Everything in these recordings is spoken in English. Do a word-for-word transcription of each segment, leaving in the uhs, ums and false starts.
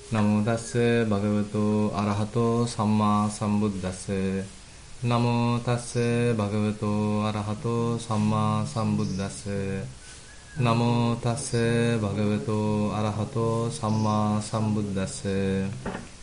Namo tassa bhagavato arahato samma sambuddhassa. Namo tassa bhagavato arahato samma sambuddhassa. Namo tassa bhagavato arahato samma sambuddhassa.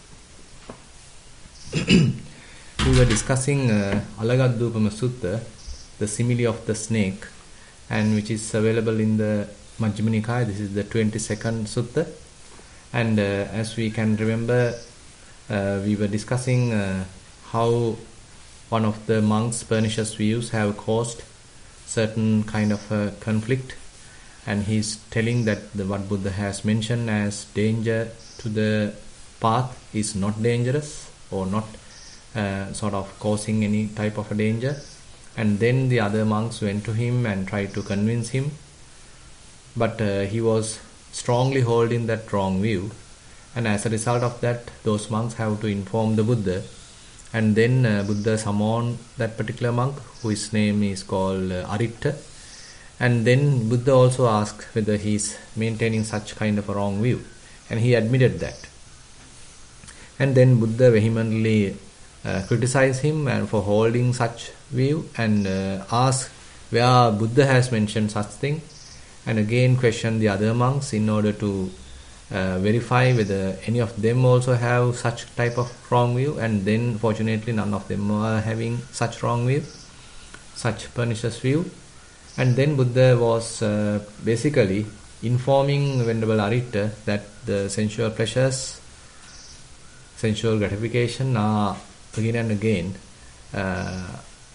We were discussing uh, Alagadupama Sutta, the simile of the snake, and which is available in the Majjhima Nikaya. This is the twenty-second Sutta. And uh, as we can remember, uh, we were discussing uh, how one of the monks' pernicious views have caused certain kind of uh, conflict, and he's telling that the, what Buddha has mentioned as danger to the path is not dangerous or not uh, sort of causing any type of a danger. And then the other monks went to him and tried to convince him, but uh, he was strongly holding that wrong view, and as a result of that, those monks have to inform the Buddha, and then uh, Buddha summoned that particular monk, whose name is called uh, Aritta, and then Buddha also asked whether he is maintaining such kind of a wrong view, and he admitted that. And then Buddha vehemently uh, criticized him and for holding such view, and uh, asked where Buddha has mentioned such thing, and again question the other monks in order to uh, verify whether any of them also have such type of wrong view, and then fortunately none of them are having such wrong view, such pernicious view. And then Buddha was uh, basically informing Venerable Aritta that the sensual pleasures, sensual gratification are again and again uh,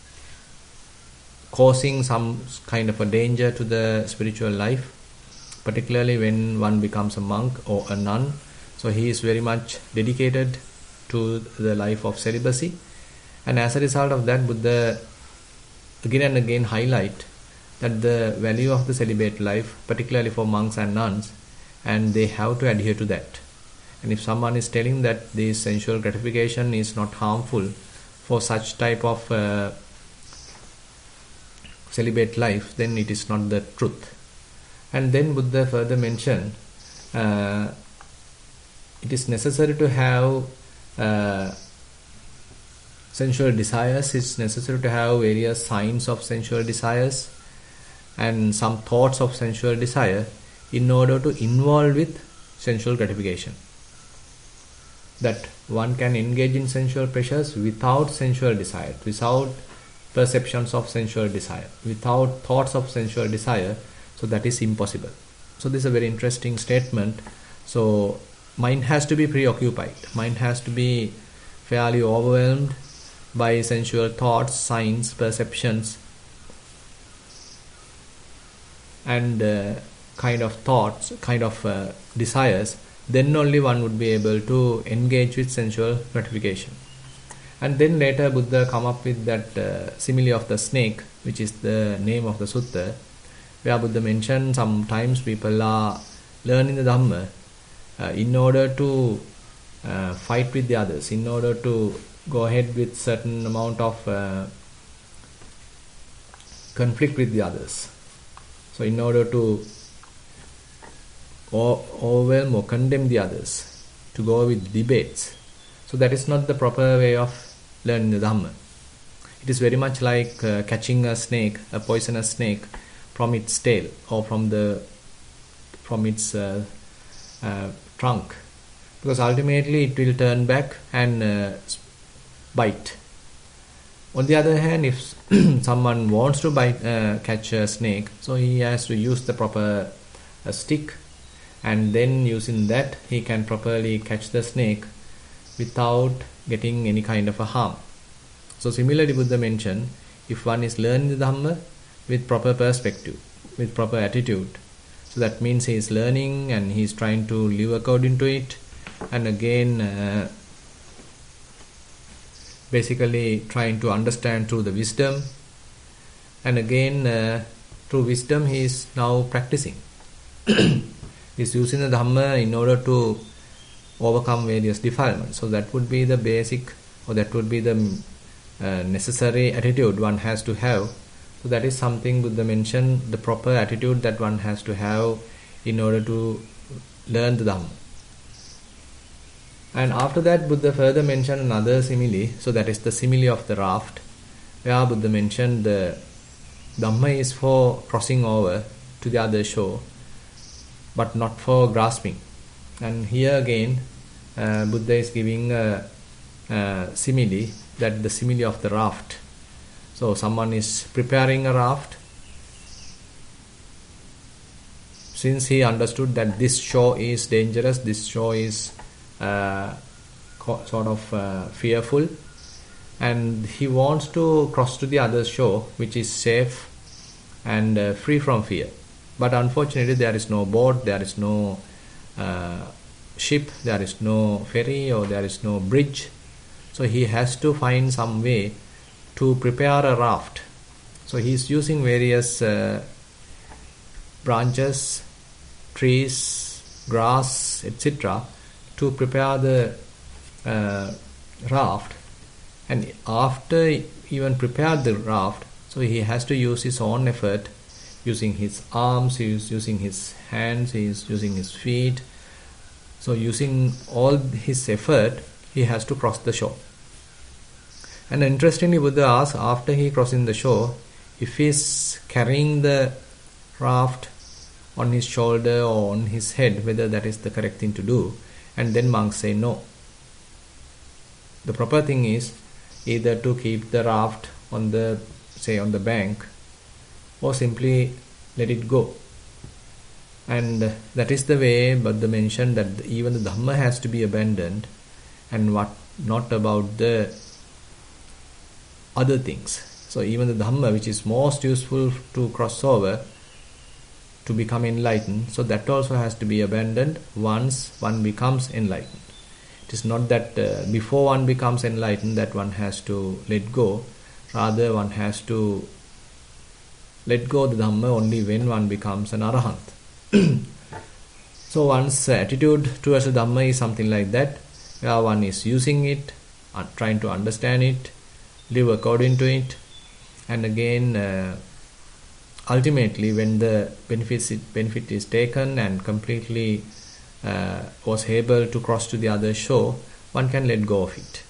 causing some kind of a danger to the spiritual life, particularly when one becomes a monk or a nun. So he is very much dedicated to the life of celibacy, and as a result of that, Buddha again and again highlight that the value of the celibate life, particularly for monks and nuns, and they have to adhere to that. And if someone is telling that this sensual gratification is not harmful for such type of uh, celibate life, then it is not the truth. And then Buddha further mentioned uh, it is necessary to have uh, sensual desires, it's necessary to have various signs of sensual desires and some thoughts of sensual desire in order to involve with sensual gratification. That one can engage in sensual pleasures without sensual desire, without perceptions of sensual desire, without thoughts of sensual desire. So that is impossible. So this is a very interesting statement. So mind has to be preoccupied, mind has to be fairly overwhelmed by sensual thoughts, signs, perceptions, and uh, kind of thoughts, kind of uh, desires. Then only one would be able to engage with sensual gratification. And then later Buddha come up with that uh, simile of the snake, which is the name of the sutta, where Buddha mentioned sometimes people are learning the Dhamma uh, in order to uh, fight with the others, in order to go ahead with certain amount of uh, conflict with the others. So in order to or overwhelm or condemn the others, to go with debates. So that is not the proper way of learning the Dhamma. It is very much like uh, catching a snake, a poisonous snake, from its tail or from the from its uh, uh, trunk, because ultimately it will turn back and uh, bite. On the other hand, if someone wants to bite, uh, catch a snake, so he has to use the proper uh, stick, and then using that he can properly catch the snake without getting any kind of a harm. So similarly, Buddha mentioned, if one is learning the Dhamma with proper perspective, with proper attitude, so that means he is learning and he is trying to live according to it, and again uh, basically trying to understand through the wisdom, and again uh, through wisdom he is now practicing. He is using the Dhamma in order to overcome various defilements. So that would be the basic, or that would be the uh, necessary attitude one has to have. So that is something Buddha mentioned, the proper attitude that one has to have in order to learn the Dhamma. And after that, Buddha further mentioned another simile. So that is the simile of the raft, where Buddha mentioned the Dhamma is for crossing over to the other shore, but not for grasping. And here again, uh, Buddha is giving a, a simile, that the simile of the raft. So someone is preparing a raft. Since he understood that this shore is dangerous, this shore is uh, sort of uh, fearful, and he wants to cross to the other shore, which is safe and uh, free from fear. But unfortunately, there is no boat, there is no uh, ship, there is no ferry, or there is no bridge. So he has to find some way to prepare a raft. So he is using various uh, branches, trees, grass, et cetera to prepare the uh, raft. And after even prepared the raft, so he has to use his own effort, using his arms, he is using his hands, he is using his feet. So using all his effort, he has to cross the shore. And interestingly, Buddha asks, after he crossing the shore, if he is carrying the raft on his shoulder or on his head, whether that is the correct thing to do. And then monks say no. The proper thing is either to keep the raft on the, say, on the bank, or simply let it go. And that is the way Buddha mentioned that even the Dhamma has to be abandoned, and what not about the other things. So even the Dhamma, which is most useful to cross over, to become enlightened, so that also has to be abandoned once one becomes enlightened. It is not that uh, before one becomes enlightened that one has to let go. Rather, one has to let go the Dhamma only when one becomes an Arahant. So one's attitude towards the Dhamma is something like that, where one is using it, uh, trying to understand it, live according to it, and again uh, ultimately when the benefits it, benefit is taken and completely uh, was able to cross to the other shore, one can let go of it.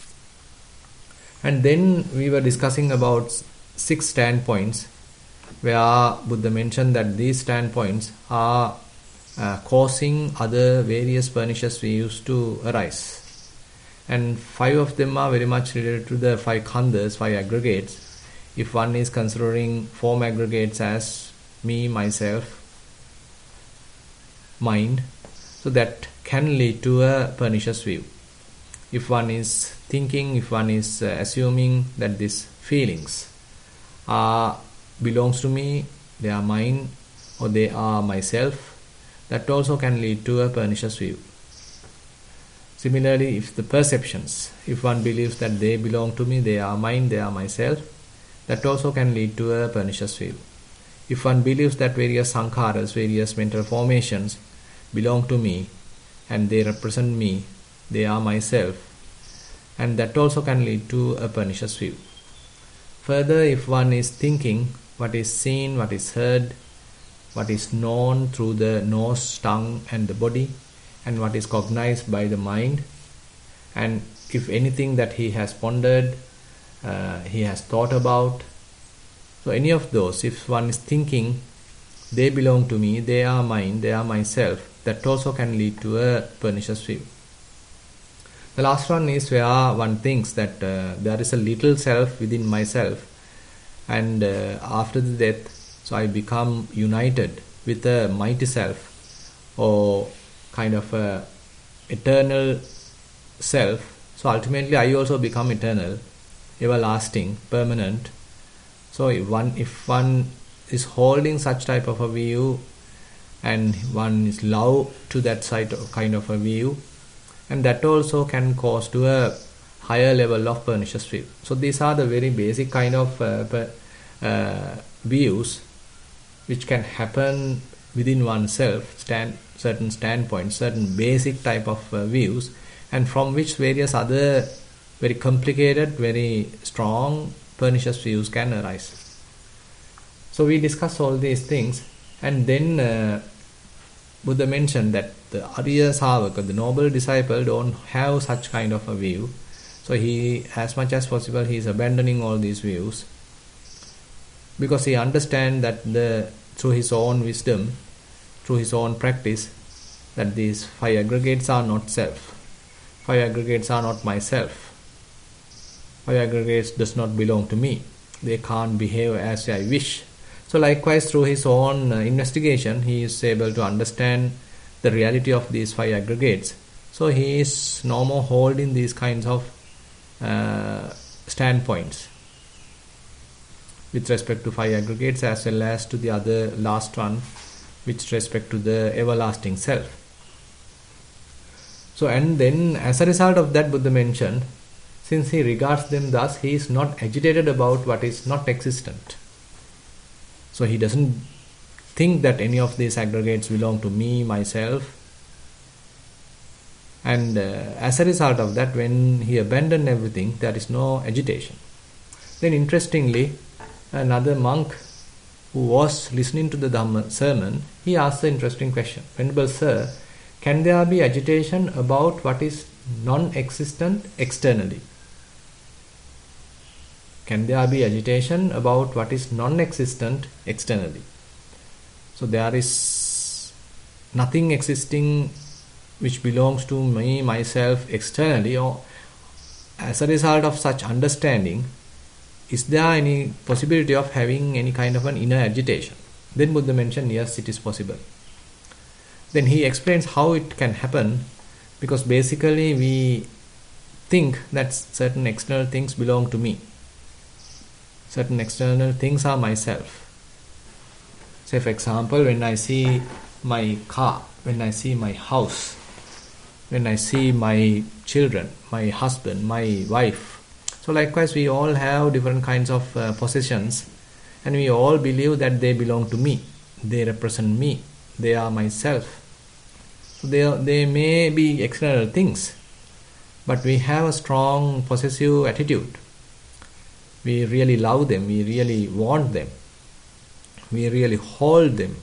And then we were discussing about six standpoints, where Buddha mentioned that these standpoints are uh, causing other various pernicious views to arise. And five of them are very much related to the five khandhas, five aggregates. If one is considering form aggregates as me, myself, mind, so that can lead to a pernicious view. If one is thinking, if one is uh, assuming that these feelings are belongs to me, they are mine, or they are myself, that also can lead to a pernicious view. Similarly, if the perceptions, if one believes that they belong to me, they are mine, they are myself, that also can lead to a pernicious view. If one believes that various sankharas, various mental formations belong to me and they represent me, they are myself, and that also can lead to a pernicious view. Further, if one is thinking what is seen, what is heard, what is known through the nose, tongue and the body, and what is cognized by the mind, and if anything that he has pondered, uh, he has thought about, so any of those, if one is thinking they belong to me, they are mine, they are myself, that also can lead to a pernicious view. The last one is where one thinks that uh, there is a little self within myself, and uh, after the death, so I become united with a mighty self, or kind of a eternal self. So ultimately I also become eternal, everlasting, permanent. So if one, if one is holding such type of a view, and one is love to that side of kind of a view, and that also can cause to a higher level of pernicious view. So these are the very basic kind of uh, per, uh, views which can happen within oneself, stand certain standpoints, certain basic type of uh, views, and from which various other very complicated, very strong pernicious views can arise. So we discuss all these things, and then uh, Buddha mentioned that the Arya Savaka, the noble disciple, don't have such kind of a view. So he, as much as possible, he is abandoning all these views, because he understands that the through his own wisdom, through his own practice, that these five aggregates are not self. Five aggregates are not myself. Five aggregates does not belong to me. They can't behave as I wish. So likewise, through his own uh, investigation, he is able to understand the reality of these five aggregates. So he is no more holding these kinds of uh, standpoints with respect to five aggregates, as well as to the other last one with respect to the everlasting self. So, and then as a result of that, Buddha mentioned, since he regards them thus, he is not agitated about what is not existent. So he doesn't think that any of these aggregates belong to me, myself. And uh, as a result of that, when he abandoned everything, there is no agitation. Then interestingly, another monk who was listening to the Dhamma sermon, he asked the interesting question. Venerable Sir, can there be agitation about what is non-existent externally? Can there be agitation about what is non-existent externally? So there is nothing existing which belongs to me, myself, externally, or as a result of such understanding, is there any possibility of having any kind of an inner agitation? Then Buddha mentioned, yes, it is possible. Then he explains how it can happen, because basically we think that certain external things belong to me. Certain external things are myself. Say for example, when I see my car, when I see my house, when I see my children, my husband, my wife. So likewise, we all have different kinds of uh, possessions, and we all believe that they belong to me. They represent me. They are myself. So they, are, they may be external things, but we have a strong possessive attitude. We really love them. We really want them. We really hold them.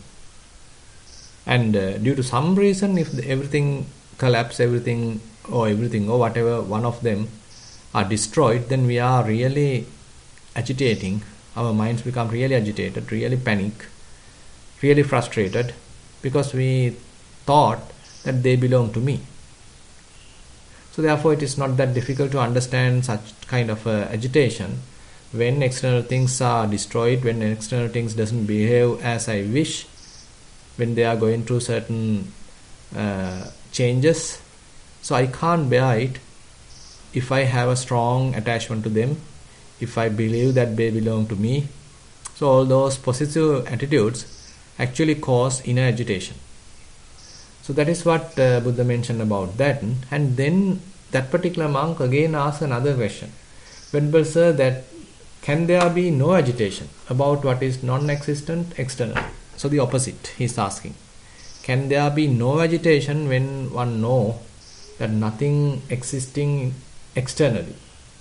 And uh, due to some reason, if the, everything collapse, everything or everything or whatever, one of them are destroyed, then we are really agitating. Our minds become really agitated, really panic, really frustrated, because we thought that they belong to me. So therefore it is not that difficult to understand such kind of uh, agitation when external things are destroyed, when external things doesn't behave as I wish, when they are going through certain uh, changes. So I can't bear it if I have a strong attachment to them, if I believe that they belong to me. So all those possessive attitudes actually cause inner agitation. So that is what uh, Buddha mentioned about that. And then that particular monk again asked another question. Venerable Sir, that can there be no agitation about what is non-existent external? So the opposite he is asking. Can there be no agitation when one knows that nothing existing externally?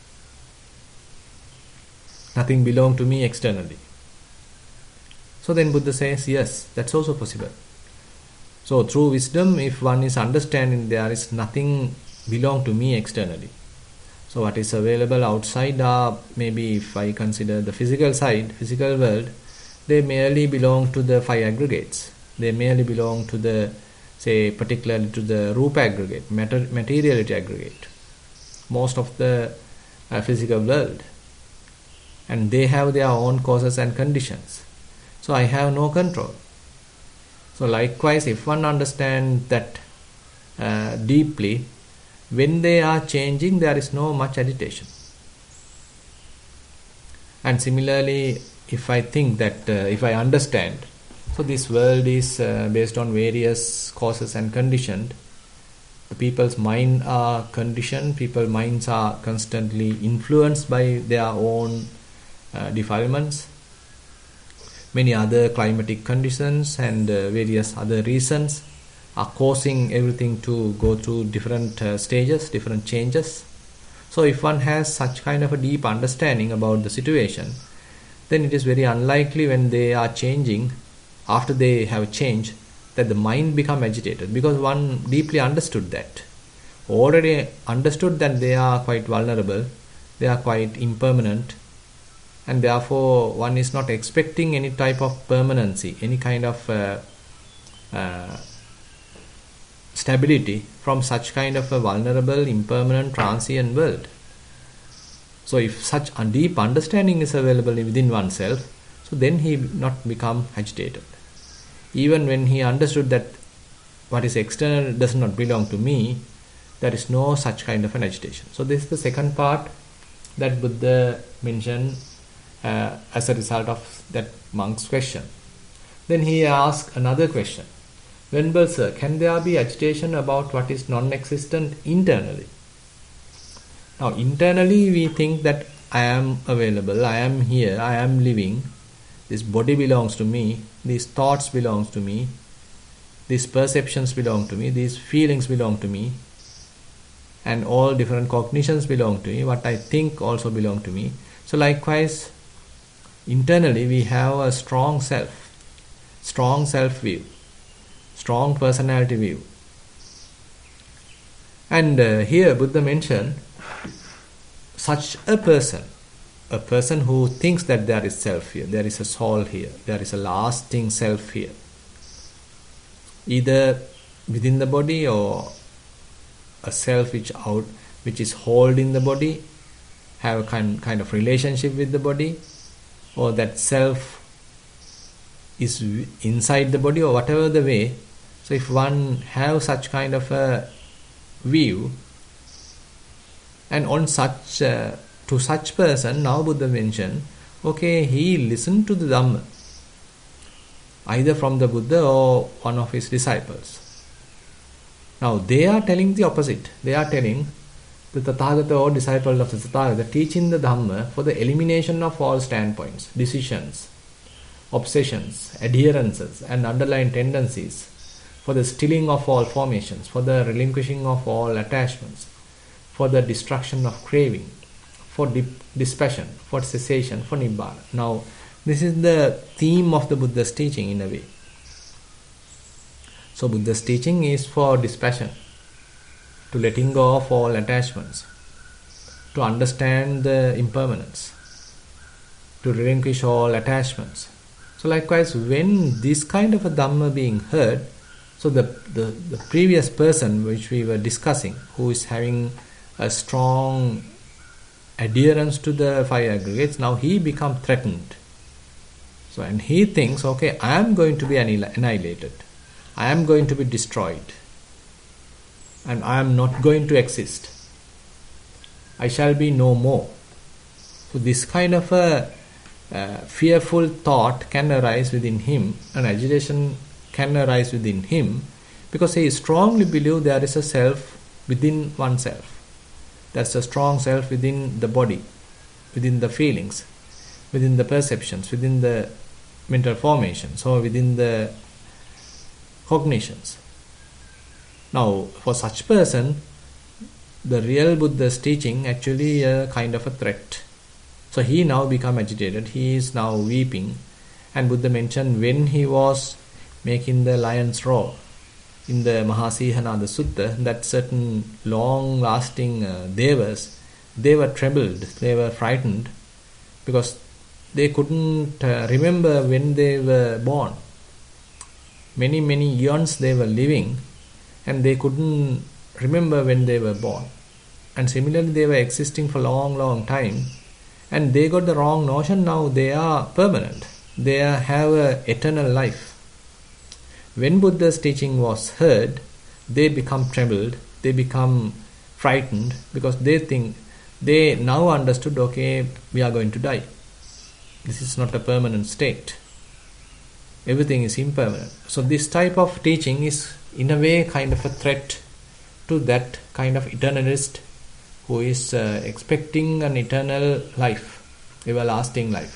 Nothing belongs to me externally. So then Buddha says, yes, that's also possible. So through wisdom, if one is understanding there is nothing belong to me externally. So what is available outside are, maybe if I consider the physical side, physical world, they merely belong to the five aggregates. They merely belong to the, say, particularly to the Rupa aggregate, matter, materiality aggregate. Most of the uh, physical world. And they have their own causes and conditions. So I have no control. So likewise, if one understands that uh, deeply, when they are changing, there is no much agitation. And similarly, if I think that, uh, if I understand, so this world is uh, based on various causes and conditioned. The people's mind are conditioned, people's minds are constantly influenced by their own uh, defilements. Many other climatic conditions and uh, various other reasons are causing everything to go through different uh, stages, different changes. So if one has such kind of a deep understanding about the situation, then it is very unlikely when they are changing, after they have changed, that the mind become agitated, because one deeply understood that, already understood that they are quite vulnerable, they are quite impermanent, and therefore one is not expecting any type of permanency, any kind of uh, uh, stability from such kind of a vulnerable, impermanent, transient world. So if such a deep understanding is available within oneself, so then he not become agitated. Even when he understood that what is external does not belong to me, there is no such kind of an agitation. So this is the second part that Buddha mentioned uh, as a result of that monk's question. Then he asked another question. Venerable Sir, can there be agitation about what is non-existent internally? Now internally we think that I am available, I am here, I am living, this body belongs to me, these thoughts belong to me, these perceptions belong to me, these feelings belong to me, and all different cognitions belong to me, what I think also belong to me. So likewise, internally we have a strong self, strong self-view, strong personality view. And uh, here Buddha mentioned such a person, a person who thinks that there is self here, there is a soul here, there is a lasting self here, either within the body or a self which out, which is holding the body, have a kind, kind of relationship with the body, or that self is inside the body, or whatever the way. So if one have such kind of a view, and on such uh, to such person, now Buddha mentioned, okay, he listened to the Dhamma, either from the Buddha or one of his disciples. Now they are telling the opposite. They are telling the Tathagata or disciple of the Tathagata, teaching the Dhamma for the elimination of all standpoints, decisions, obsessions, adherences, and underlying tendencies, for the stilling of all formations, for the relinquishing of all attachments, for the destruction of craving, for dip, dispassion, for cessation, for Nibbana. Now, this is the theme of the Buddha's teaching in a way. So, Buddha's teaching is for dispassion, to letting go of all attachments, to understand the impermanence, to relinquish all attachments. So, likewise, when this kind of a Dhamma being heard, so the, the, the previous person which we were discussing, who is having a strong adherence to the five aggregates, now he become threatened. So, and he thinks, okay, I am going to be annihilated, I am going to be destroyed, and I am not going to exist, I shall be no more. So this kind of a uh, fearful thought can arise within him, and agitation can arise within him, because he strongly believes there is a self within oneself. There's a strong self within the body, within the feelings, within the perceptions, within the mental formations, or within the cognitions. Now, for such person, the real Buddha's teaching actually a kind of a threat. So he now become agitated, he is now weeping, and Buddha mentioned when he was making the lion's roar in the Mahasihanada Sutta, that certain long-lasting uh, devas, they were troubled, they were frightened, because they couldn't uh, remember when they were born. Many, many eons they were living, and they couldn't remember when they were born. And similarly, they were existing for long, long time, and they got the wrong notion. Now they are permanent, they have an eternal life. When Buddha's teaching was heard, they become troubled, they become frightened, because they think, they now understood, okay, we are going to die. This is not a permanent state. Everything is impermanent. So this type of teaching is in a way kind of a threat to that kind of eternalist who is uh, expecting an eternal life, everlasting life.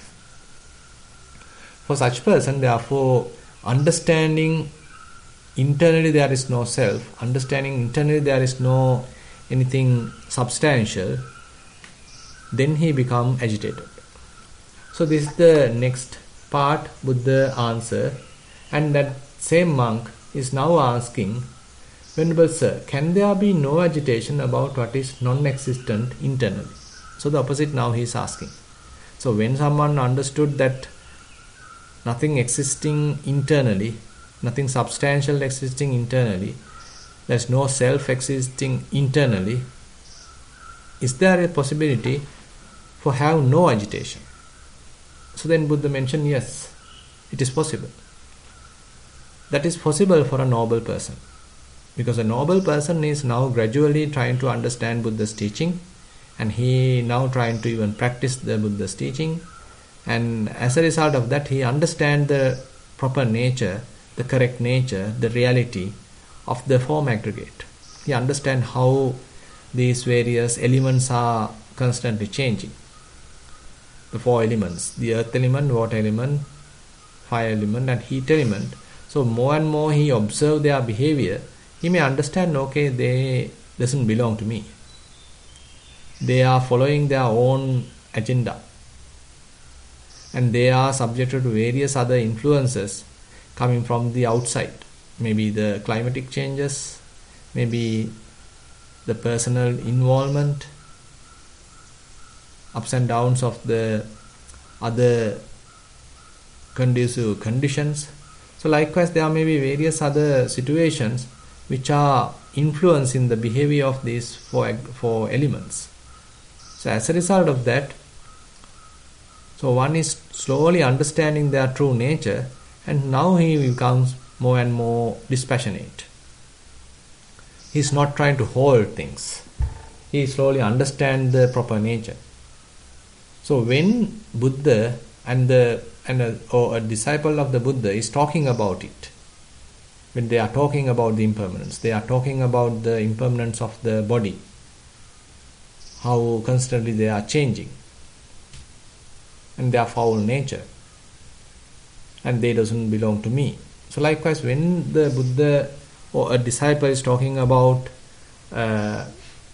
For such person, therefore, understanding internally there is no self, understanding internally there is no anything substantial, then he become agitated. So this is the next part Buddha answer, and that same monk is now asking, Venerable Sir, can there be no agitation about what is non-existent internally? So the opposite now he is asking. So when someone understood that nothing existing internally, nothing substantial existing internally, there's no self existing internally, is there a possibility for have no agitation? So then Buddha mentioned, yes, it is possible. That is possible for a noble person. Because a noble person is now gradually trying to understand Buddha's teaching, and he now trying to even practice the Buddha's teaching, and as a result of that he understands the proper nature, the correct nature, the reality of the form aggregate. He understands how these various elements are constantly changing. The four elements, the earth element, water element, fire element and heat element. So more and more he observes their behavior, he may understand, okay, they doesn't belong to me. They are following their own agenda. And they are subjected to various other influences coming from the outside. Maybe the climatic changes, maybe the personal involvement, ups and downs of the other conducive conditions. So likewise there may be various other situations which are influencing the behavior of these four, four elements. So as a result of that, so one is slowly understanding their true nature, and now he becomes more and more dispassionate. He is not trying to hold things. He slowly understands the proper nature. So when Buddha and the and a, or a disciple of the Buddha is talking about it, when they are talking about the impermanence, they are talking about the impermanence of the body, how constantly they are changing, and their foul nature, and they doesn't belong to me. So likewise, when the Buddha or a disciple is talking about uh,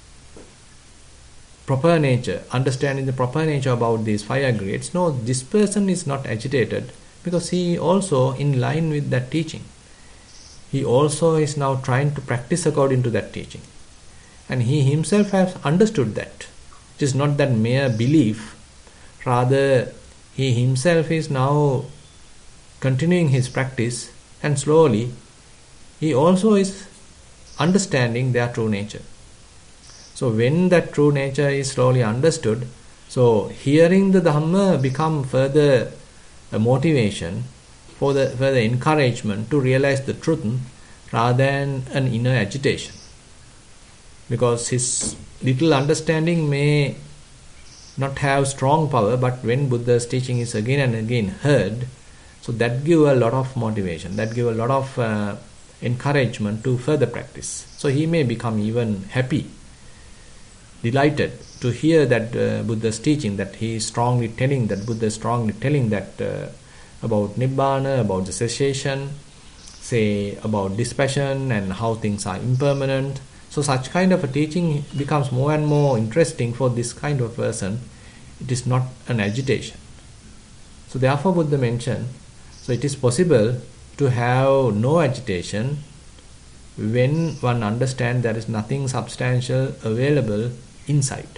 proper nature, understanding the proper nature about these five aggregates, no, this person is not agitated, because he also in line with that teaching. He also is now trying to practice according to that teaching. And he himself has understood that. It is not that mere belief. Rather, he himself is now continuing his practice, and slowly he also is understanding their true nature. So when that true nature is slowly understood, so hearing the Dhamma become further a motivation, for the further encouragement to realize the truth rather than an inner agitation. Because his little understanding may not have strong power, but when Buddha's teaching is again and again heard, so that gives a lot of motivation, that gives a lot of uh, encouragement to further practice. So he may become even happy, delighted to hear that uh, Buddha's teaching, that he is strongly telling, that Buddha is strongly telling that uh, about Nibbana, about the cessation, say about dispassion and how things are impermanent. So such kind of a teaching becomes more and more interesting for this kind of person. It is not an agitation. So therefore Buddha mentioned, so it is possible to have no agitation when one understands there is nothing substantial available inside.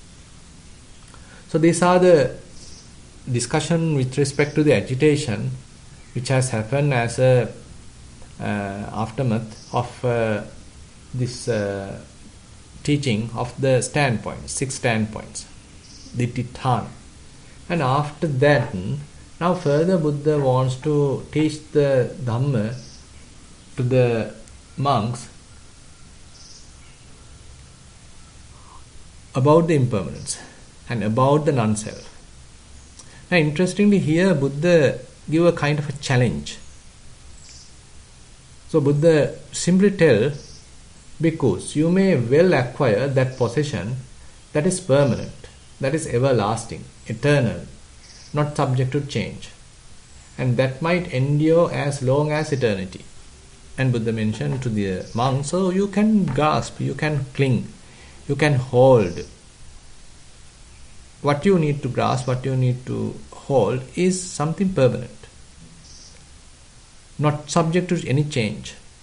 So these are the discussion with respect to the agitation which has happened as a uh, aftermath of uh, this uh, teaching of the standpoints, six standpoints, the Ditthana. And after that, now further Buddha wants to teach the Dhamma to the monks about the impermanence and about the non-self. Now interestingly here Buddha give a kind of a challenge. So Buddha simply tell bhikkhus, you may well acquire that possession that is permanent, that is everlasting, eternal, not subject to change, and that might endure as long as eternity. And Buddha mentioned to the monks, so you can grasp, you can cling, you can hold. What you need to grasp, what you need to hold is something permanent, not subject to any change.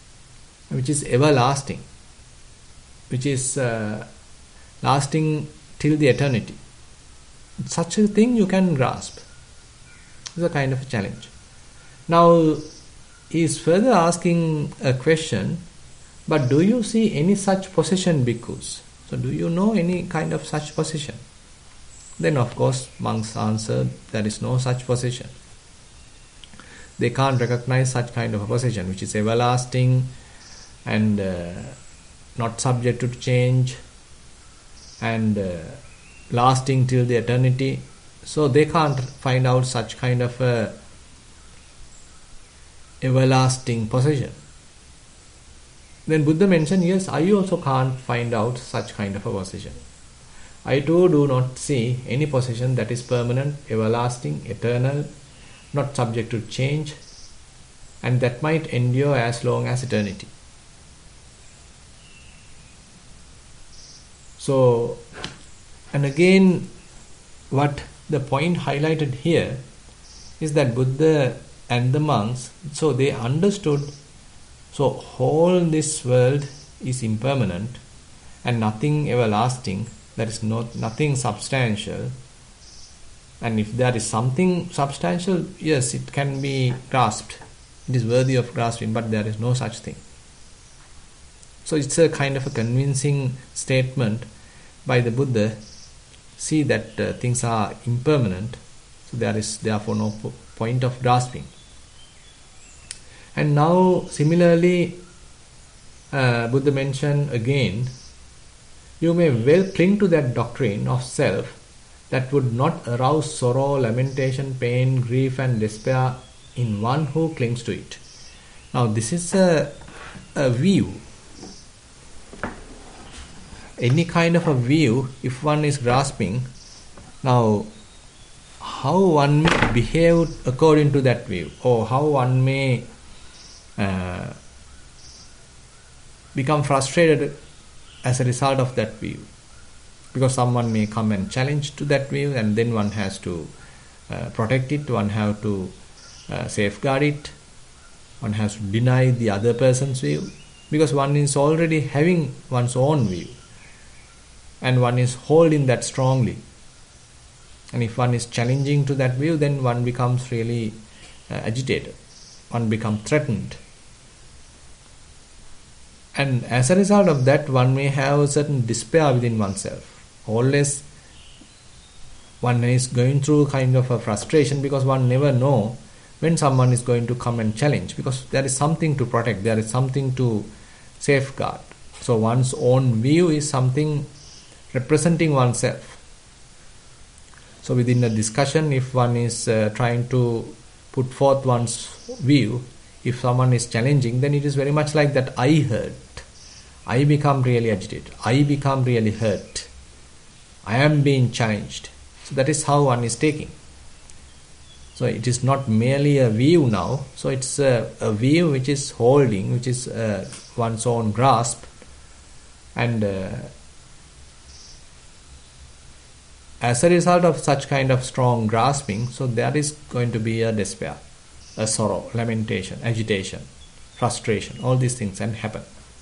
which is everlasting, which is uh, lasting till the eternity. Such a thing you can grasp. It's a kind of a challenge. Now, he is further asking a question, but do you see any such possession, bhikkhus? So, do you know any kind of such possession? Then, of course, monks answer, there is no such possession. They can't recognize such kind of a possession, which is everlasting and uh, not subject to change and uh, lasting till the eternity. So they can't find out such kind of a everlasting possession. Then Buddha mentioned, yes, I also can't find out such kind of a possession. I too do not see any possession that is permanent, everlasting, eternal, not subject to change, and that might endure as long as eternity. So, and again, what the point highlighted here is that Buddha and the monks, so they understood, so whole this world is impermanent and nothing everlasting, there is not nothing substantial, and if there is something substantial, yes, it can be grasped, it is worthy of grasping, but there is no such thing. So it's a kind of a convincing statement by the Buddha. See that uh, things are impermanent, so there is therefore no po- point of grasping. And now similarly, uh, Buddha mentioned again, you may well cling to that doctrine of self that would not arouse sorrow, lamentation, pain, grief and despair in one who clings to it. Now this is a, a view. Any kind of a view, if one is grasping, now how one may behave according to that view, or how one may uh, become frustrated as a result of that view. Because someone may come and challenge to that view, and then one has to uh, protect it, one has to uh, safeguard it, one has to deny the other person's view, because one is already having one's own view. And one is holding that strongly. And if one is challenging to that view, then one becomes really uh, agitated. One becomes threatened. And as a result of that, one may have a certain despair within oneself. Always one is going through kind of a frustration, because one never know when someone is going to come and challenge, because there is something to protect, there is something to safeguard. So one's own view is something representing oneself. So within a discussion, if one is uh, trying to put forth one's view, if someone is challenging, then it is very much like that I hurt. I become really agitated. I become really hurt. I am being challenged. So that is how one is taking. So it is not merely a view now. So it's a, a view which is holding, which is uh, one's own grasp, and uh, as a result of such kind of strong grasping, so there is going to be a despair, a sorrow, lamentation, agitation, frustration, all these things can happen.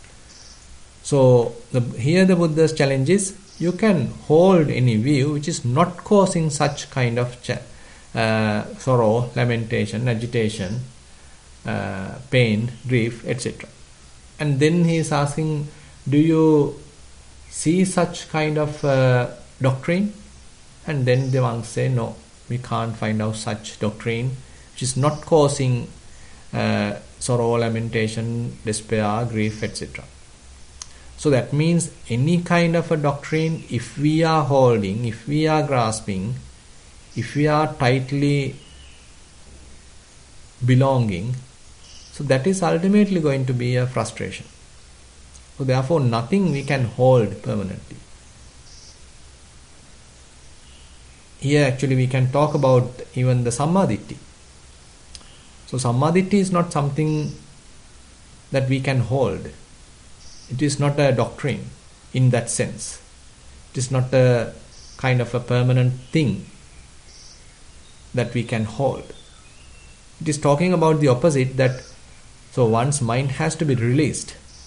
So the, here the Buddha's challenge is, you can hold any view which is not causing such kind of cha- uh, sorrow, lamentation, agitation, uh, pain, grief, et cetera. And then he is asking, do you see such kind of uh, doctrine? And then the monks say, no, we can't find out such doctrine which is not causing uh, sorrow, lamentation, despair, grief, et cetera. So that means any kind of a doctrine, if we are holding, if we are grasping, if we are tightly belonging, so that is ultimately going to be a frustration. So therefore nothing we can hold permanently. Here actually we can talk about even the Sammaditthi. So Sammaditthi is not something that we can hold. It is not a doctrine in that sense. It is not a kind of a permanent thing that we can hold. It is talking about the opposite, that so one's mind has to be released.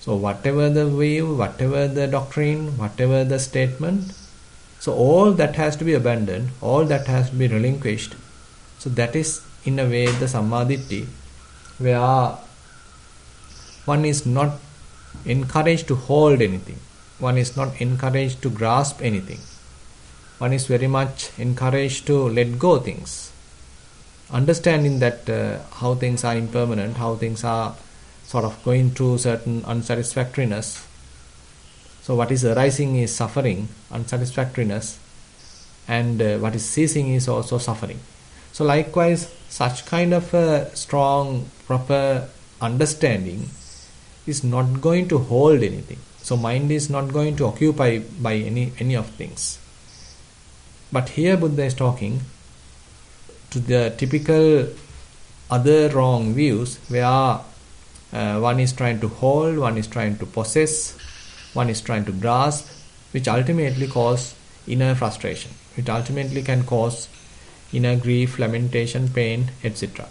So whatever the view, whatever the doctrine, whatever the statement, so all that has to be abandoned, all that has to be relinquished. So that is in a way the Sammaditthi, where one is not encouraged to hold anything. One is not encouraged to grasp anything. One is very much encouraged to let go things. Understanding that uh, how things are impermanent, how things are sort of going through certain unsatisfactoriness. So what is arising is suffering, unsatisfactoriness, and uh, what is ceasing is also suffering. So likewise, such kind of a strong, proper understanding is not going to hold anything. So mind is not going to occupy by any, any of things. But here Buddha is talking to the typical other wrong views where uh, one is trying to hold, one is trying to possess, one is trying to grasp, which ultimately cause inner frustration, which ultimately can cause inner grief, lamentation, pain, et cetera.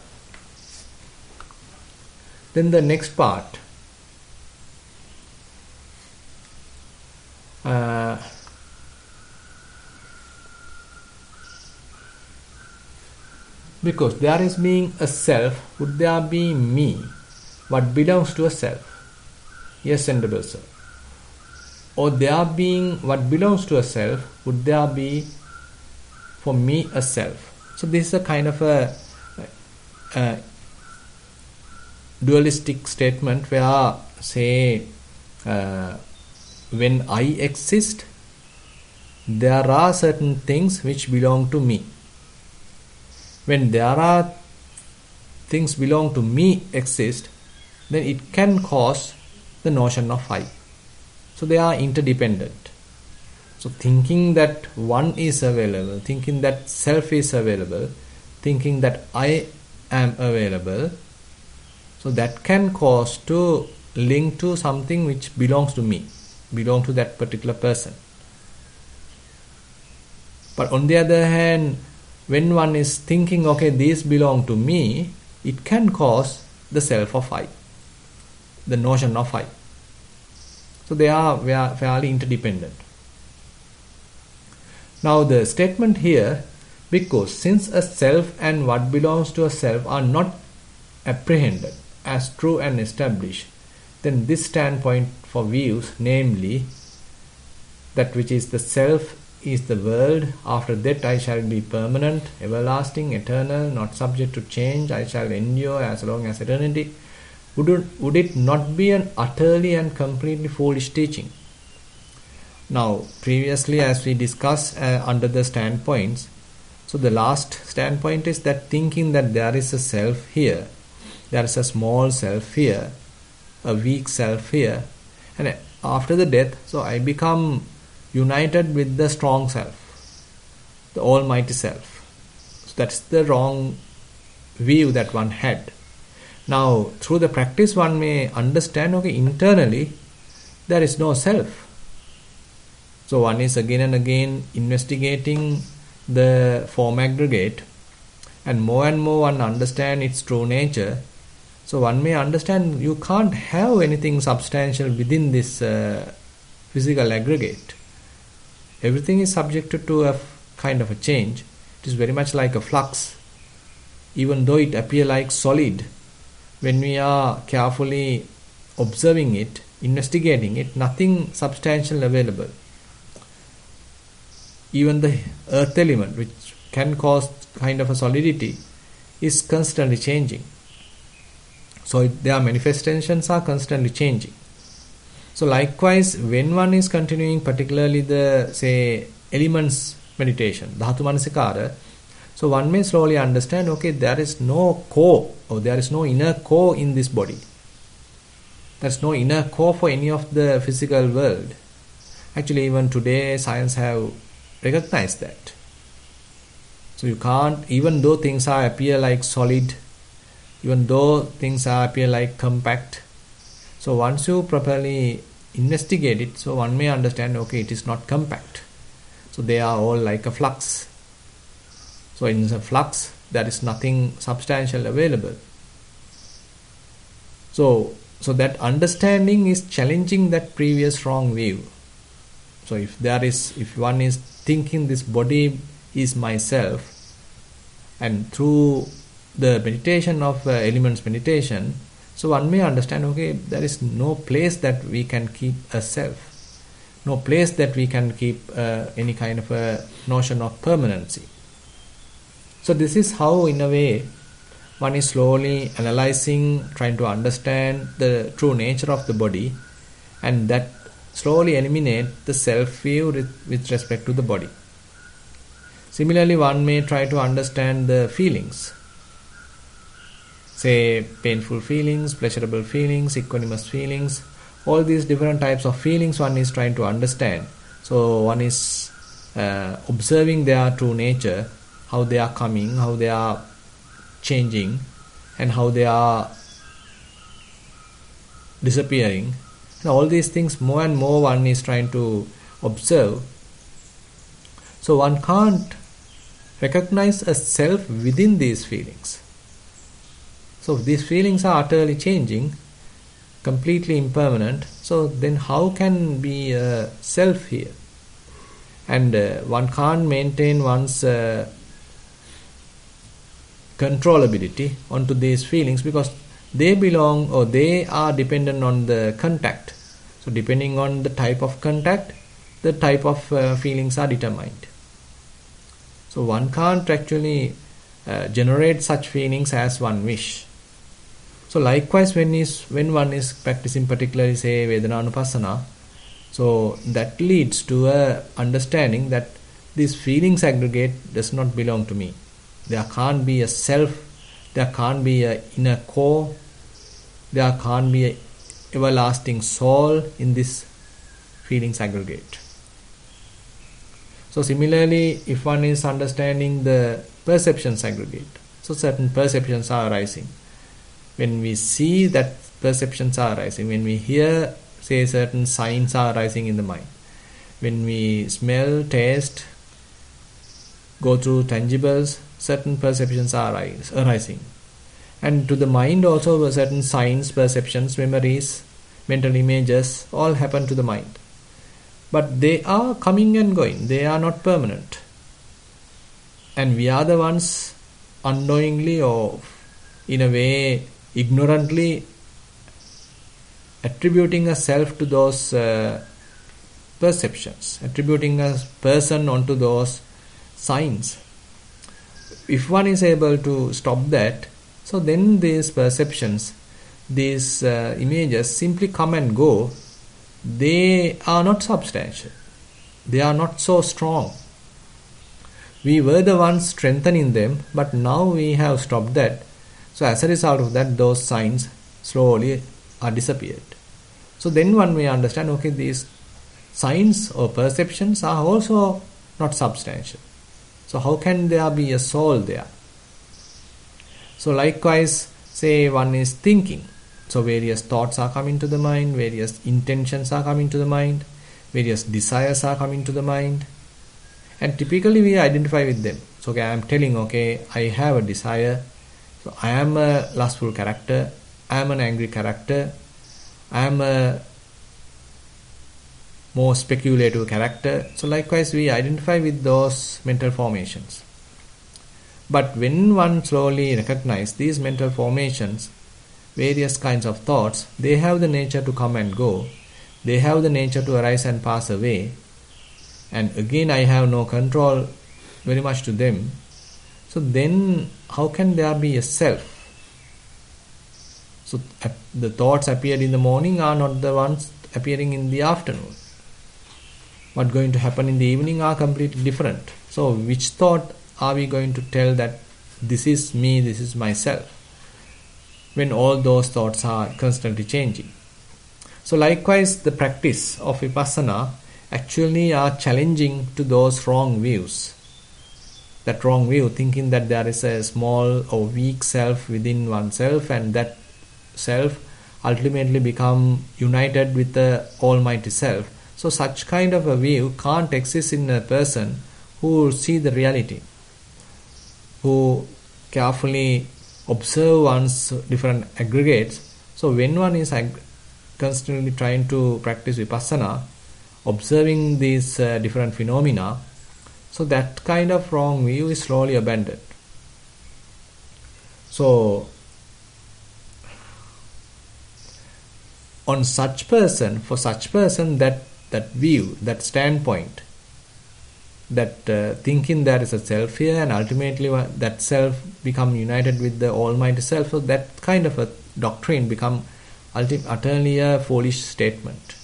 Then the next part, uh, because there is being a self, would there be me? What belongs to a self? Yes, Venerable Sir. Or there being what belongs to a self, would there be for me a self? So this is a kind of a, a dualistic statement where, say, uh, when I exist, there are certain things which belong to me. When there are things belong to me exist, then it can cause the notion of I. So they are interdependent. So thinking that one is available, thinking that self is available, thinking that I am available, so that can cause to link to something which belongs to me, belong to that particular person. But on the other hand, when one is thinking, okay, these belong to me, it can cause the self of I, the notion of I. So they are fairly interdependent. Now the statement here, because since a self and what belongs to a self are not apprehended as true and established, then this standpoint for views, namely that which is the self is the world, after that I shall be permanent, everlasting, eternal, not subject to change, I shall endure as long as eternity, would it, would it not be an utterly and completely foolish teaching? Now, previously as we discussed uh, under the standpoints, so the last standpoint is that thinking that there is a self here, there is a small self here, a weak self here, and after the death, so I become united with the strong self, the almighty self. So that's the wrong view that one had. Now, through the practice one may understand, okay, internally there is no self. So one is again and again investigating the form aggregate, and more and more one understand its true nature. So one may understand you can't have anything substantial within this uh, physical aggregate. Everything is subjected to a kind of a change. It is very much like a flux. Even though it appears like solid, when we are carefully observing it, investigating it, nothing substantial available. Even the earth element, which can cause kind of a solidity, is constantly changing. So it, their manifestations are constantly changing. So likewise, when one is continuing particularly the, say, elements meditation, Dhatu Manasikara, so one may slowly understand, okay, there is no core, or there is no inner core in this body. There is no inner core for any of the physical world. Actually, even today, science have recognized that. So you can't, even though things are appear like solid, even though things are appear like compact, so once you properly investigate it, so one may understand, okay, it is not compact. So they are all like a flux. So in the flux, there is nothing substantial available. So So that understanding is challenging that previous wrong view. So if there is, if one is thinking this body is myself, and through the meditation of uh, elements meditation, so one may understand, okay, there is no place that we can keep a self, no place that we can keep uh, any kind of a notion of permanency. So this is how, in a way, one is slowly analyzing, trying to understand the true nature of the body, and that slowly eliminate the self-view with respect to the body. Similarly, one may try to understand the feelings, say painful feelings, pleasurable feelings, equanimous feelings, all these different types of feelings one is trying to understand. So one is uh, observing their true nature, how they are coming, how they are changing, and how they are disappearing. And all these things more and more one is trying to observe. So one can't recognize a self within these feelings. So these feelings are utterly changing, completely impermanent. So then how can be a self here? And uh, one can't maintain one's uh, controllability onto these feelings, because they belong, or they are dependent on the contact. So depending on the type of contact, the type of uh, feelings are determined. So one can't actually uh, generate such feelings as one wish. So likewise, when is when one is practicing particularly, say, Vedananupassana, so that leads to a understanding that this feelings aggregate does not belong to me. There can't be a self, there can't be a inner core, there can't be a everlasting soul in this feelings aggregate. So similarly, if one is understanding the perceptions aggregate, so certain perceptions are arising. When we see that perceptions are arising, when we hear, say, certain signs are arising in the mind, when we smell, taste, go through tangibles, certain perceptions are arising. And to the mind also, certain signs, perceptions, memories, mental images, all happen to the mind. But they are coming and going, they are not permanent. And we are the ones unknowingly, or in a way ignorantly, attributing a self to those uh, perceptions, attributing a person onto those signs. If one is able to stop that, so then these perceptions, these uh, images simply come and go. They are not substantial. They are not so strong. We were the ones strengthening them, but now we have stopped that. So as a result of that, those signs slowly are disappeared. So then one may understand, okay, these signs or perceptions are also not substantial. So how can there be a soul there? So likewise, say one is thinking. So various thoughts are coming to the mind, various intentions are coming to the mind, various desires are coming to the mind. And typically we identify with them. So okay, I am telling, okay, I have a desire. So I am a lustful character, I am an angry character, I am a more speculative character. So likewise we identify with those mental formations. But when one slowly recognizes these mental formations, various kinds of thoughts, they have the nature to come and go, they have the nature to arise and pass away, and again I have no control very much to them. So then how can there be a self? So the thoughts appeared in the morning are not the ones appearing in the afternoon. What's going to happen in the evening are completely different. So which thought are we going to tell that this is me, this is myself, when all those thoughts are constantly changing? So likewise, the practice of Vipassana actually are challenging to those wrong views. That wrong view, thinking that there is a small or weak self within oneself, and that self ultimately become united with the Almighty Self. So such kind of a view can't exist in a person who see the reality, who carefully observe one's different aggregates, So when one is ag- constantly trying to practice vipassana, observing these uh, different phenomena, so that kind of wrong view is slowly abandoned. So on such person, for such person, that that view, that standpoint, that uh, thinking there is a self here, and ultimately that self become united with the Almighty Self, so that kind of a doctrine become ulti- utterly a foolish statement.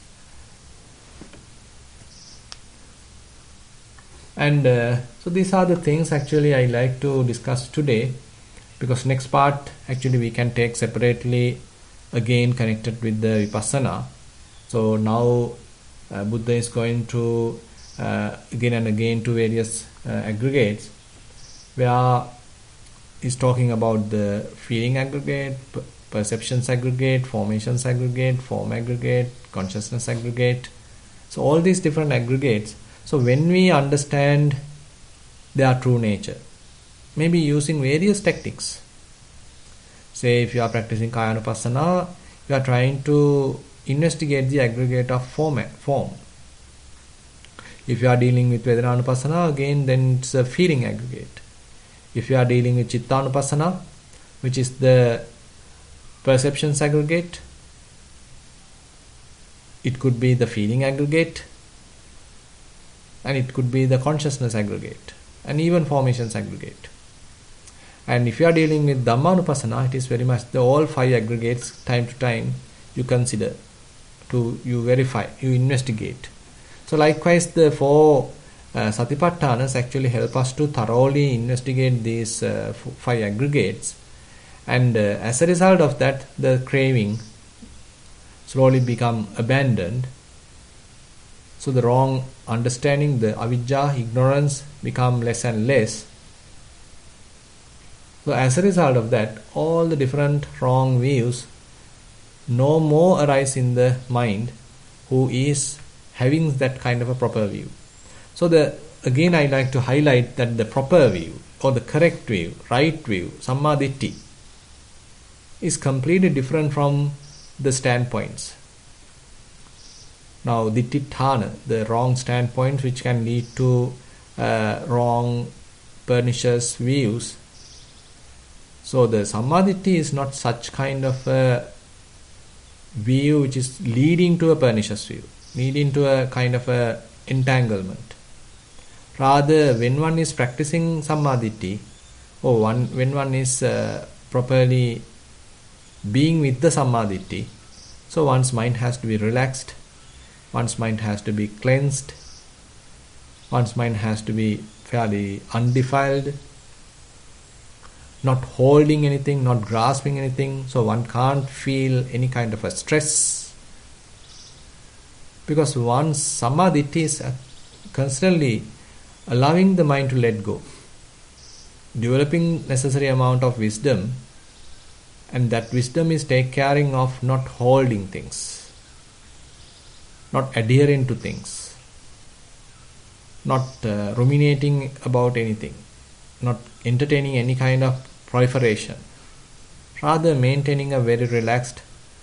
And uh, so these are the things actually I like to discuss today, because next part actually we can take separately, again connected with the vipassana. So now uh, Buddha is going to uh, again and again to various uh, aggregates, where he's talking about the feeling aggregate, p- perceptions aggregate, formations aggregate, form aggregate, consciousness aggregate. So all these different aggregates. So when we understand their true nature, maybe using various techniques. Say if you are practicing Kayanupassana, you are trying to investigate the aggregate of form. form. If you are dealing with Vedananupassana, again then it's a feeling aggregate. If you are dealing with Chittanupassana, which is the perceptions aggregate, it could be the feeling aggregate, and it could be the consciousness aggregate, and even formations aggregate. And if you are dealing with Dhammanupassana, it is very much the all five aggregates time to time you consider, to you verify, you investigate. So likewise the four uh, Satipatthanas actually help us to thoroughly investigate these uh, f- five aggregates, and uh, as a result of that the craving slowly become abandoned. So the wrong understanding, the avijja, ignorance, become less and less. So as a result of that, all the different wrong views no more arise in the mind who is having that kind of a proper view. So the again I like to highlight that the proper view, or the correct view, right view, samma ditthi, is completely different from the standpoints. Now ditthithana, the wrong standpoints which can lead to uh, wrong pernicious views. So the sammaditthi is not such kind of a view which is leading to a pernicious view, leading to a kind of a entanglement. Rather, when one is practicing sammaditthi, or one when one is uh, properly being with the sammaditthi, so one's mind has to be relaxed, one's mind has to be cleansed, one's mind has to be fairly undefiled, not holding anything, not grasping anything, so one can't feel any kind of a stress, because one's sammaditthi is constantly allowing the mind to let go, developing necessary amount of wisdom, and that wisdom is take caring of not holding things, not adhering to things, not uh, ruminating about anything, not entertaining any kind of proliferation, rather maintaining a very relaxed,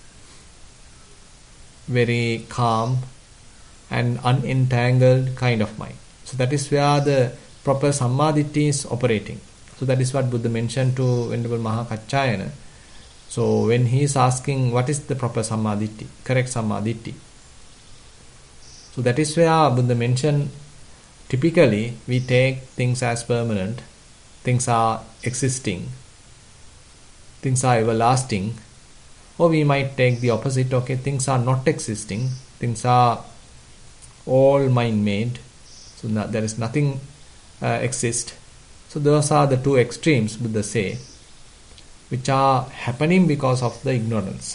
very calm and unentangled kind of mind. So that is where the proper sammaditthi is operating. So that is what Buddha mentioned to Venerable Mahakaccayana. So when he is asking what is the proper sammaditthi, correct sammaditthi, so that is where Buddha mentioned typically we take things as permanent, things are existing, things are everlasting, or we might take the opposite, okay, things are not existing, things are all mind-made, so no, there is nothing uh, exist. So those are the two extremes, Buddha say, which are happening because of the ignorance.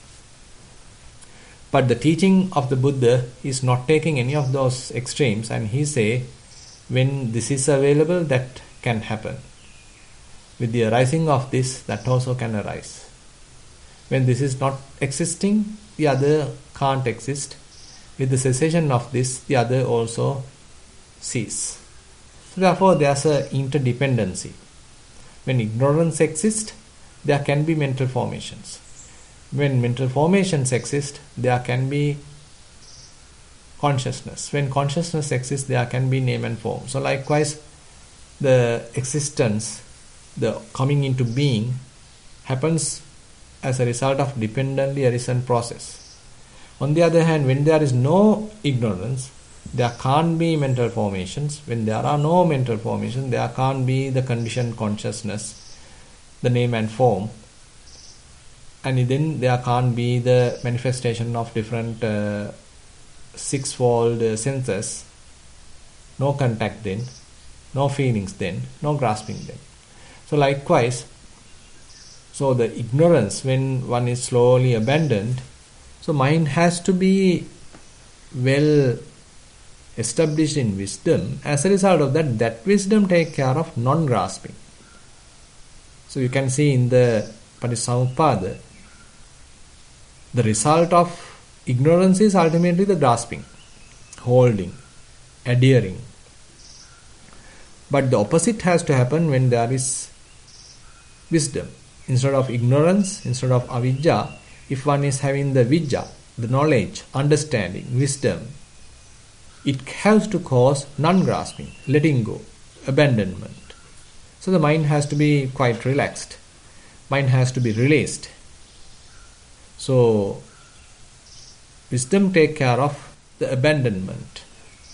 But the teaching of the Buddha is not taking any of those extremes, and he say when this is available, that can happen. With the arising of this, that also can arise. When this is not existing, the other can't exist. With the cessation of this, the other also cease. So therefore, there's an interdependency. When ignorance exists, there can be mental formations. when mental formations exist, there can be consciousness. When consciousness exists, there can be name and form. So likewise, the existence, the coming into being, happens as a result of dependently arisen process. On the other hand, when there is no ignorance, there can't be mental formations. When there are no mental formations, there can't be the conditioned consciousness, the name and form. And then there can't be the manifestation of different uh, sixfold uh, senses. No contact then, no feelings then, no grasping then. So likewise, so the ignorance, when one is slowly abandoned, so mind has to be well established in wisdom. As a result of that, that wisdom take care of non-grasping. So you can see in the Patissamuppada, the result of ignorance is ultimately the grasping, holding, adhering. But the opposite has to happen when there is wisdom. Instead of ignorance, instead of avidya, if one is having the vidya, the knowledge, understanding, wisdom, it has to cause non-grasping, letting go, abandonment. So the mind has to be quite relaxed. Mind has to be released. So wisdom take care of the abandonment.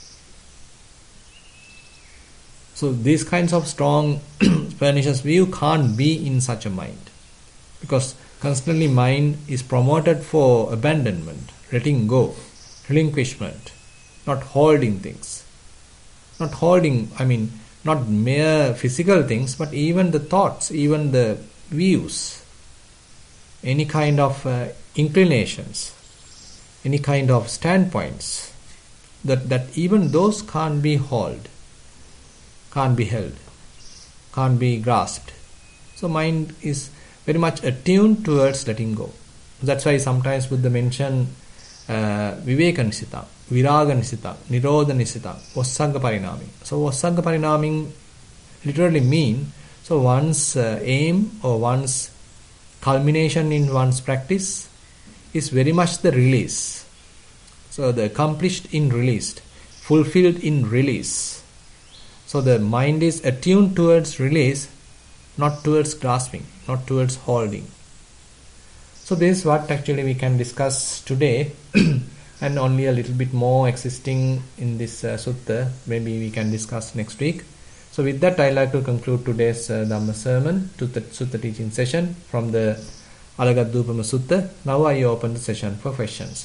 So these kinds of strong pernicious view can't be in such a mind, because constantly mind is promoted for abandonment, letting go, relinquishment, not holding things. Not holding, I mean, not mere physical things, but even the thoughts, even the views, any kind of uh, inclinations, any kind of standpoints, that, that even those can't be held, can't be held, can't be grasped. So mind is very much attuned towards letting go. That's why sometimes Buddha mention uh, Viveka Nisita, Viraga Nisita, Nirodha Nisita, Vassagga Parinami. So Vassagga Parinami literally mean, so one's uh, aim or one's culmination in one's practice is very much the release. So the accomplished in released, fulfilled in release. So the mind is attuned towards release, not towards grasping, not towards holding. So this is what actually we can discuss today, and only a little bit more existing in this uh, sutta, maybe we can discuss next week. So with that, I'd like to conclude today's uh, Dhamma sermon, to the sutta teaching session from the Alagadupama Sutta. Now I open the session for questions.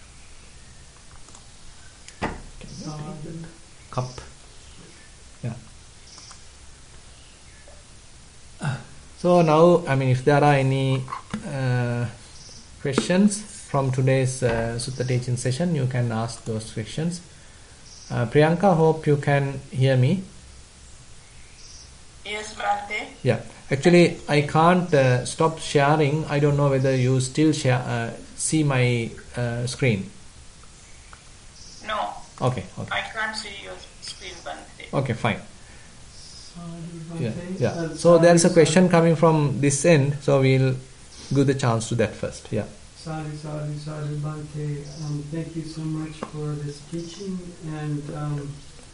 Cup. Yeah. So now, I mean, if there are any uh, questions from today's uh, Sutta teaching session, you can ask those questions. Uh, Priyanka, hope you can hear me. Yes, Bhante. Yeah. Actually, I can't uh, stop sharing. I don't know whether you still share, uh, see my uh, screen. No. Okay. Okay. I can't see your screen, Bhante. Okay, fine. Yeah, yeah. So there is a question coming from this end, so we'll give the chance to that first. Yeah. Sadhu, sadhu, sadhu, Bhante. Um, thank you so much for this teaching, and um,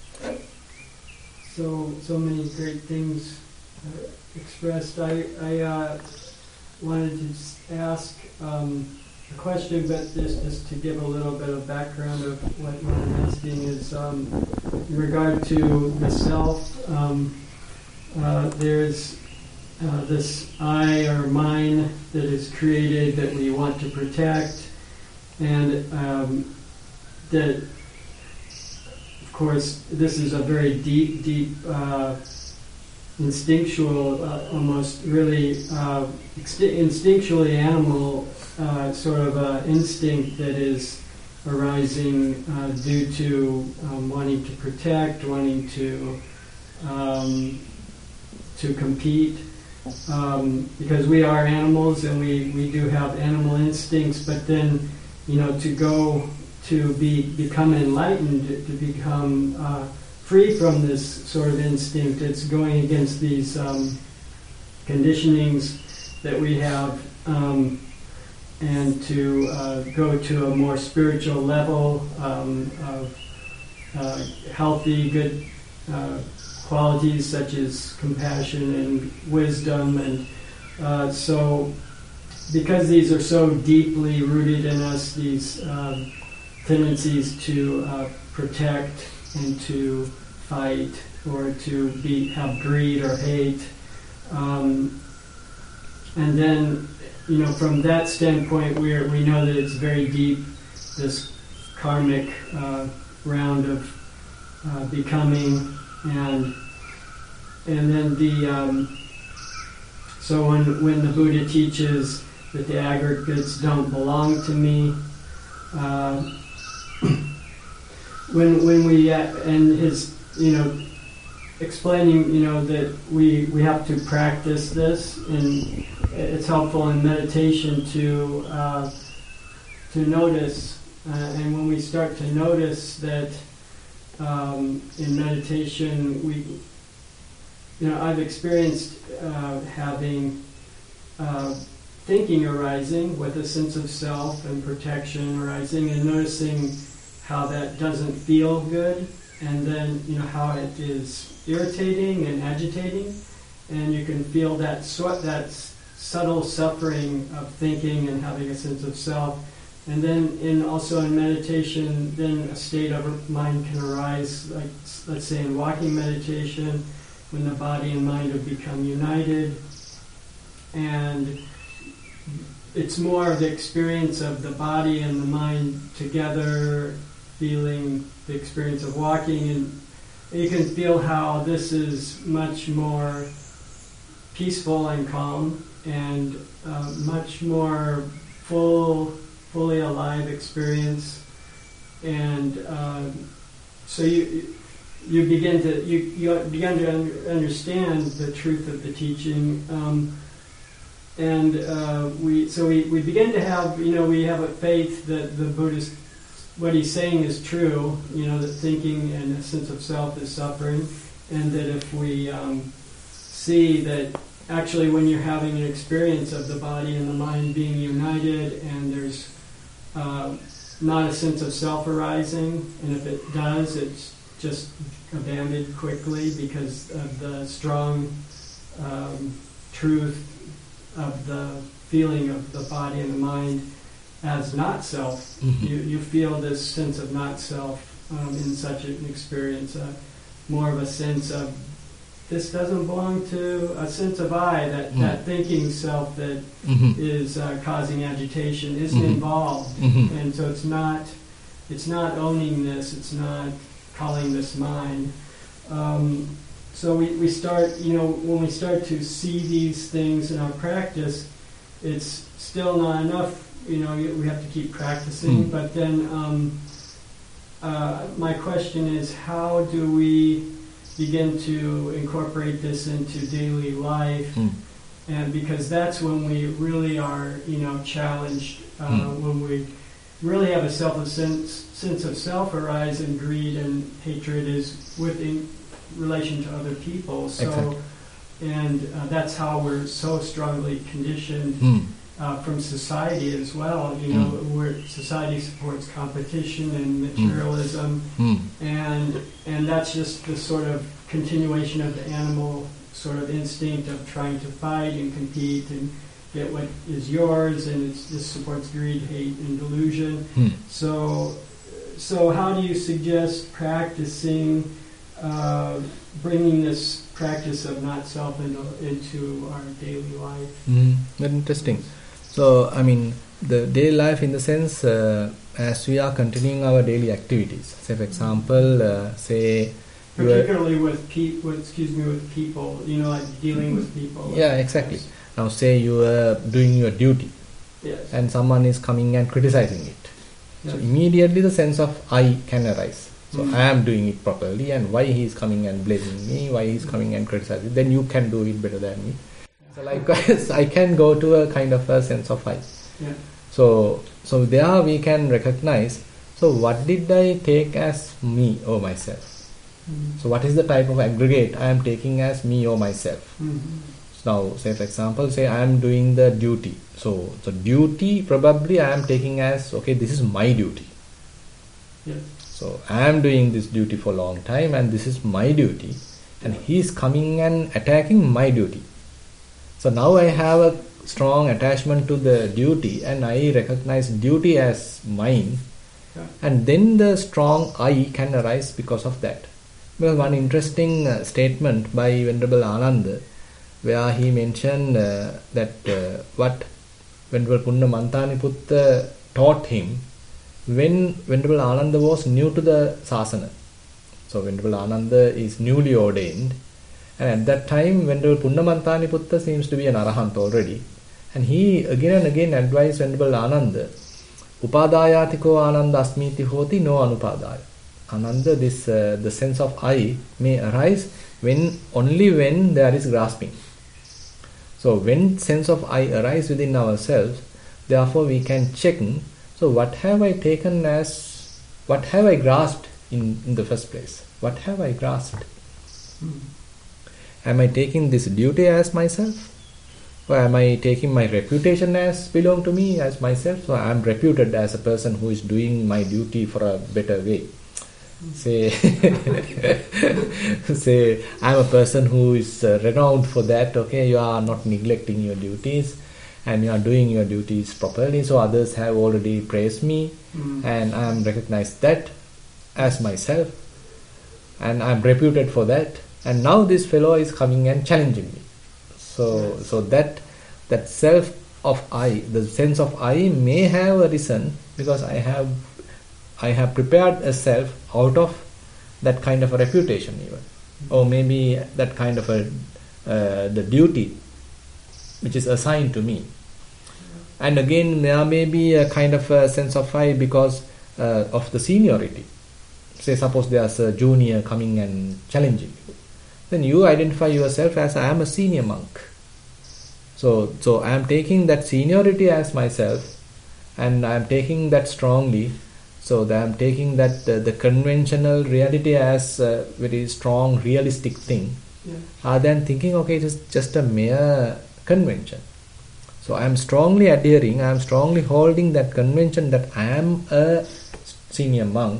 so so many great things uh, expressed. I I uh, wanted to just ask um, a question, but just just to give a little bit of background of what I'm asking is um, in regard to the self. Um, Uh, there's uh, this I or mine that is created that we want to protect, and um, that, of course, this is a very deep, deep, uh, instinctual, uh, almost really uh, instinctually animal uh, sort of uh, instinct that is arising uh, due to um, wanting to protect, wanting to um, to compete, um, because we are animals and we, we do have animal instincts, but then, you know, to go to be become enlightened, to become uh, free from this sort of instinct, it's going against these um, conditionings that we have, um, and to uh, go to a more spiritual level um, of uh, healthy, good uh, qualities such as compassion and wisdom. And uh, so because these are so deeply rooted in us, these um, tendencies to uh, protect and to fight or to be have greed or hate, um, and then you know from that standpoint we we know that it's very deep, this karmic uh, round of uh, becoming, and and then the um, so when when the Buddha teaches that the aggregates don't belong to me. Uh, when when we uh, and his you know explaining you know that we we have to practice this, and it's helpful in meditation to uh, to notice, uh, and when we start to notice that um, in meditation we you know I've experienced uh, having uh, thinking arising with a sense of self and protection arising, and noticing how that doesn't feel good, and then you know how it is irritating and agitating, and you can feel that sweat, that subtle suffering of thinking and having a sense of self, and then in also in meditation, then a state of mind can arise, like let's say in walking meditation, when the body and mind have become united, and it's more of the experience of the body and the mind together, feeling the experience of walking, and you can feel how this is much more peaceful and calm, and uh, much more full, fully alive experience, and uh, so you you begin to you, you begin to un- understand the truth of the teaching. Um, And uh, we, so we, we begin to have, you know, we have a faith that the Buddhist, what he's saying is true, you know, that thinking and a sense of self is suffering, and that if we um, see that actually when you're having an experience of the body and the mind being united, and there's uh, not a sense of self arising, and if it does, it's just abandoned quickly because of the strong um, truth of the feeling of the body and the mind as not self. Mm-hmm. You you feel this sense of not self um, in such an experience, uh, more of a sense of this doesn't belong to a sense of I, that, mm-hmm. that thinking self that mm-hmm. is uh, causing agitation isn't mm-hmm. involved, mm-hmm. and so it's not it's not owning this, it's not calling this mine. Um, So we, we start, you know, when we start to see these things in our practice, it's still not enough, you know, we have to keep practicing. Mm. But then um, uh, my question is, how do we begin to incorporate this into daily life? Mm. And because that's when we really are, you know, challenged, uh, mm. when we really have a self a sense, sense of self arise, and greed and hatred is within relation to other people. So, exactly. And uh, that's how we're so strongly conditioned mm. uh, from society as well. You know, mm. where society supports competition and materialism, mm. and and that's just the sort of continuation of the animal sort of instinct of trying to fight and compete and get what is yours, and it's, this supports greed, hate, and delusion. Mm. So, so how do you suggest practicing? Uh, bringing this practice of not self into, into our daily life. Mm, very interesting. So, I mean, the daily life in the sense, uh, as we are continuing our daily activities. Say, for example, uh, say... Particularly with, pe- with, excuse me, with people, you know, like dealing with people. Yeah, exactly. Yes. Now, say you are doing your duty, yes. and someone is coming and criticizing it. Yes. So, immediately the sense of I can arise. So mm-hmm. I am doing it properly, and why he is coming and blaming me, why he is coming and criticizing, then you can do it better than me. So likewise, I can go to a kind of a sense of I. Yeah. So, so there we can recognize, so what did I take as me or myself? Mm-hmm. So what is the type of aggregate I am taking as me or myself? Mm-hmm. Now, say for example, say I am doing the duty. So, the duty probably I am taking as, okay, this is my duty. Yes. So, I am doing this duty for a long time and this is my duty. And he is coming and attacking my duty. So, now I have a strong attachment to the duty and I recognize duty as mine. Yeah. And then the strong I can arise because of that. Well, one interesting uh, statement by Venerable Ananda, where he mentioned uh, that uh, what Venerable Punna Mantaniputta taught him when Venerable Ananda was new to the Sasana. So Venerable Ananda is newly ordained, and at that time Venerable Punna Mantaniputta seems to be an Arahant already, and he again and again advised Venerable Ananda, Upadayatiko Ananda Asmiti Hoti no Anupadaya. Ananda, this uh, the sense of I may arise when only when there is grasping. So when sense of I arise within ourselves, therefore we can check, so what have I taken as, what have I grasped in, in the first place? What have I grasped? Mm. Am I taking this duty as myself? Or am I taking my reputation as belong to me, as myself? So I am reputed as a person who is doing my duty for a better way. Say, say, I'm a person who is uh, renowned for that. Okay, you are not neglecting your duties, and you are doing your duties properly. So others have already praised me, Mm. and I am recognized that as myself, and I am reputed for that. And now this fellow is coming and challenging me. So, so that that self of I, the sense of I, may have arisen because I have. I have prepared a self out of that kind of a reputation even, or maybe that kind of a uh, the duty which is assigned to me. And again there may be a kind of a sense of I because uh, of the seniority. Say suppose there's a junior coming and challenging you, then you identify yourself as I am a senior monk. So, so I am taking that seniority as myself, and I am taking that strongly. So that I am taking that uh, the conventional reality as a very strong realistic thing, Yeah. rather than thinking, okay, it is just a mere convention. So I am strongly adhering, I am strongly holding that convention that I am a senior monk.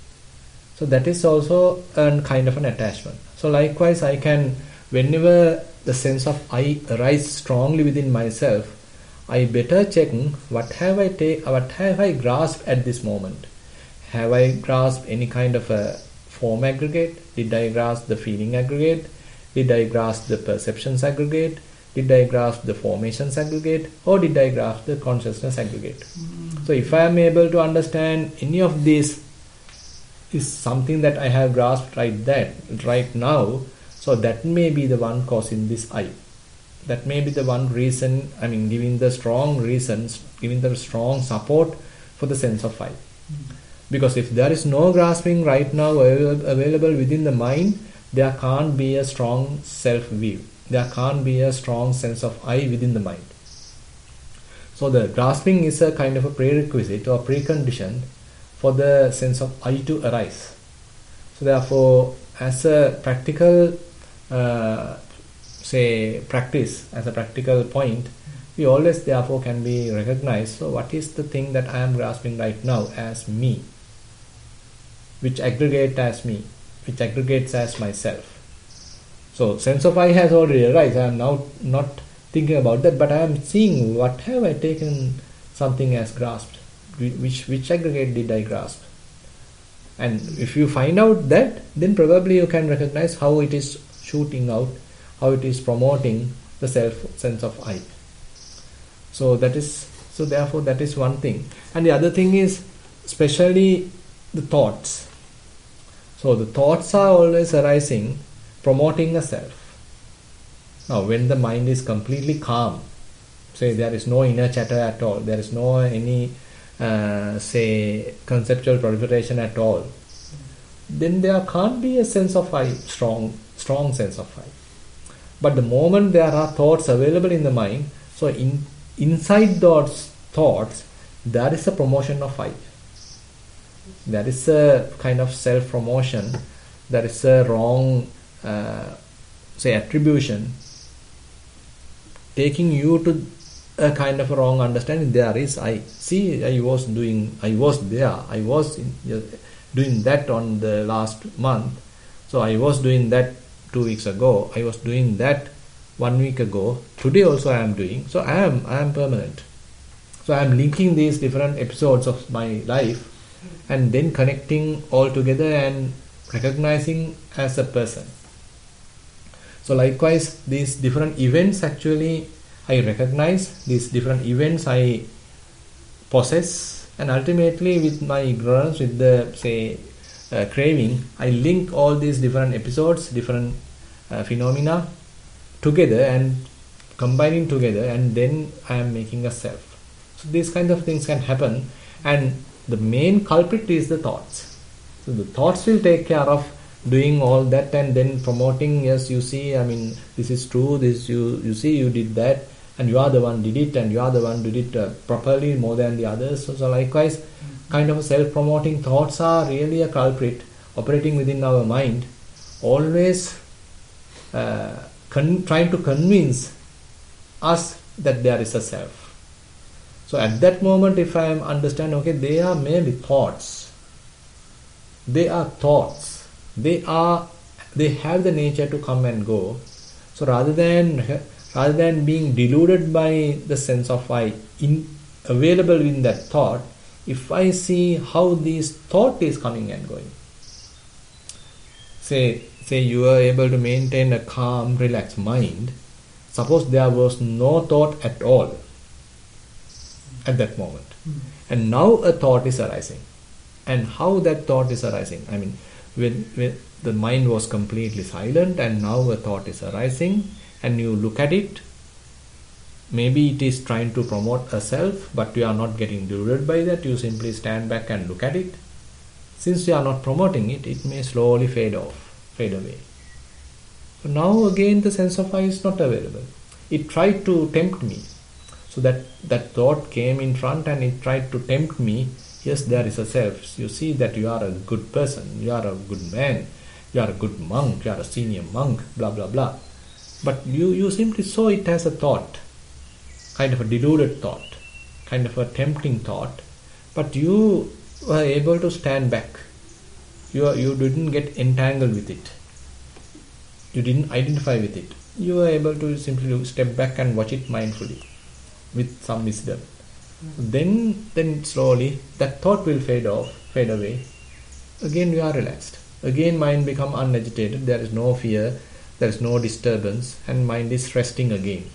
So that is also a kind of an attachment. So likewise, I can, whenever the sense of I arises strongly within myself, I better check what have I take, what have I grasped at this moment. Have I grasped any kind of a form aggregate? Did I grasp the feeling aggregate? Did I grasp the perceptions aggregate? Did I grasp the formations aggregate? Or did I grasp the consciousness aggregate? Mm. So if I am able to understand any of these is something that I have grasped right that right now, so that may be the one causing this I. That may be the one reason, I mean giving the strong reasons, giving the strong support for the sense of I. Mm. Because if there is no grasping right now available within the mind, there can't be a strong self-view. There can't be a strong sense of I within the mind. So the grasping is a kind of a prerequisite or precondition for the sense of I to arise. So therefore, as a practical, uh, say, practice, as a practical point, we always therefore can be recognized. So what is the thing that I am grasping right now as me? Which aggregate as me, which aggregates as myself. So sense of I has already arisen. I am now not thinking about that, but I am seeing what have I taken something as grasped. Which which aggregate did I grasp? And if you find out that, then probably you can recognize how it is shooting out, how it is promoting the self sense of I. So that is so therefore that is one thing. And the other thing is especially the thoughts. So the thoughts are always arising, promoting a self. Now when the mind is completely calm, say there is no inner chatter at all, there is no any uh, say conceptual proliferation at all, then there can't be a sense of I, strong, strong sense of I. But the moment there are thoughts available in the mind, so in inside those thoughts, there is a promotion of I. There is a kind of self-promotion, there is a wrong, uh, say, attribution taking you to a kind of a wrong understanding. There is, I see, I was doing, I was there, I was in, uh, doing that on the last month, so I was doing that two weeks ago, I was doing that one week ago, today also I am doing, so I am, I am permanent. So I am linking these different episodes of my life and then connecting all together and recognizing as a person. So likewise, these different events actually I recognize, these different events I possess, and ultimately with my ignorance, with the say uh, craving, I link all these different episodes, different uh, phenomena together and combining together, and then I am making a self. So these kind of things can happen, and the main culprit is the thoughts. So the thoughts will take care of doing all that and then promoting, yes, you see, I mean, this is true, this you you see, you did that, and you are the one did it, and you are the one did it uh, properly more than the others. So, so likewise, mm-hmm. kind of self-promoting thoughts are really a culprit operating within our mind, always uh, con- trying to convince us that there is a self. So at that moment, if I am understand, okay, they are merely thoughts. They are thoughts. They are, they have the nature to come and go. So rather than rather than being deluded by the sense of I in, available in that thought, if I see how this thought is coming and going. Say say you are able to maintain a calm, relaxed mind. Suppose there was no thought at all at that moment. Mm-hmm. And now a thought is arising. And how that thought is arising? I mean, when, when the mind was completely silent and now a thought is arising and you look at it, maybe it is trying to promote a self, but you are not getting deluded by that. You simply stand back and look at it. Since you are not promoting it, it may slowly fade off, fade away. So now again the sense of I is not available. It tried to tempt me. So that, that thought came in front and it tried to tempt me. Yes, there is a self. You see that you are a good person, you are a good man, you are a good monk, you are a senior monk, blah blah blah. But you, you simply saw it as a thought, kind of a deluded thought, kind of a tempting thought. But you were able to stand back. You, you didn't get entangled with it. You didn't identify with it. You were able to simply step back and watch it mindfully with some wisdom. Mm-hmm. Then then slowly that thought will fade off, fade away. Again you are relaxed. Again mind become unagitated. There is no fear, there is no disturbance, and mind is resting again.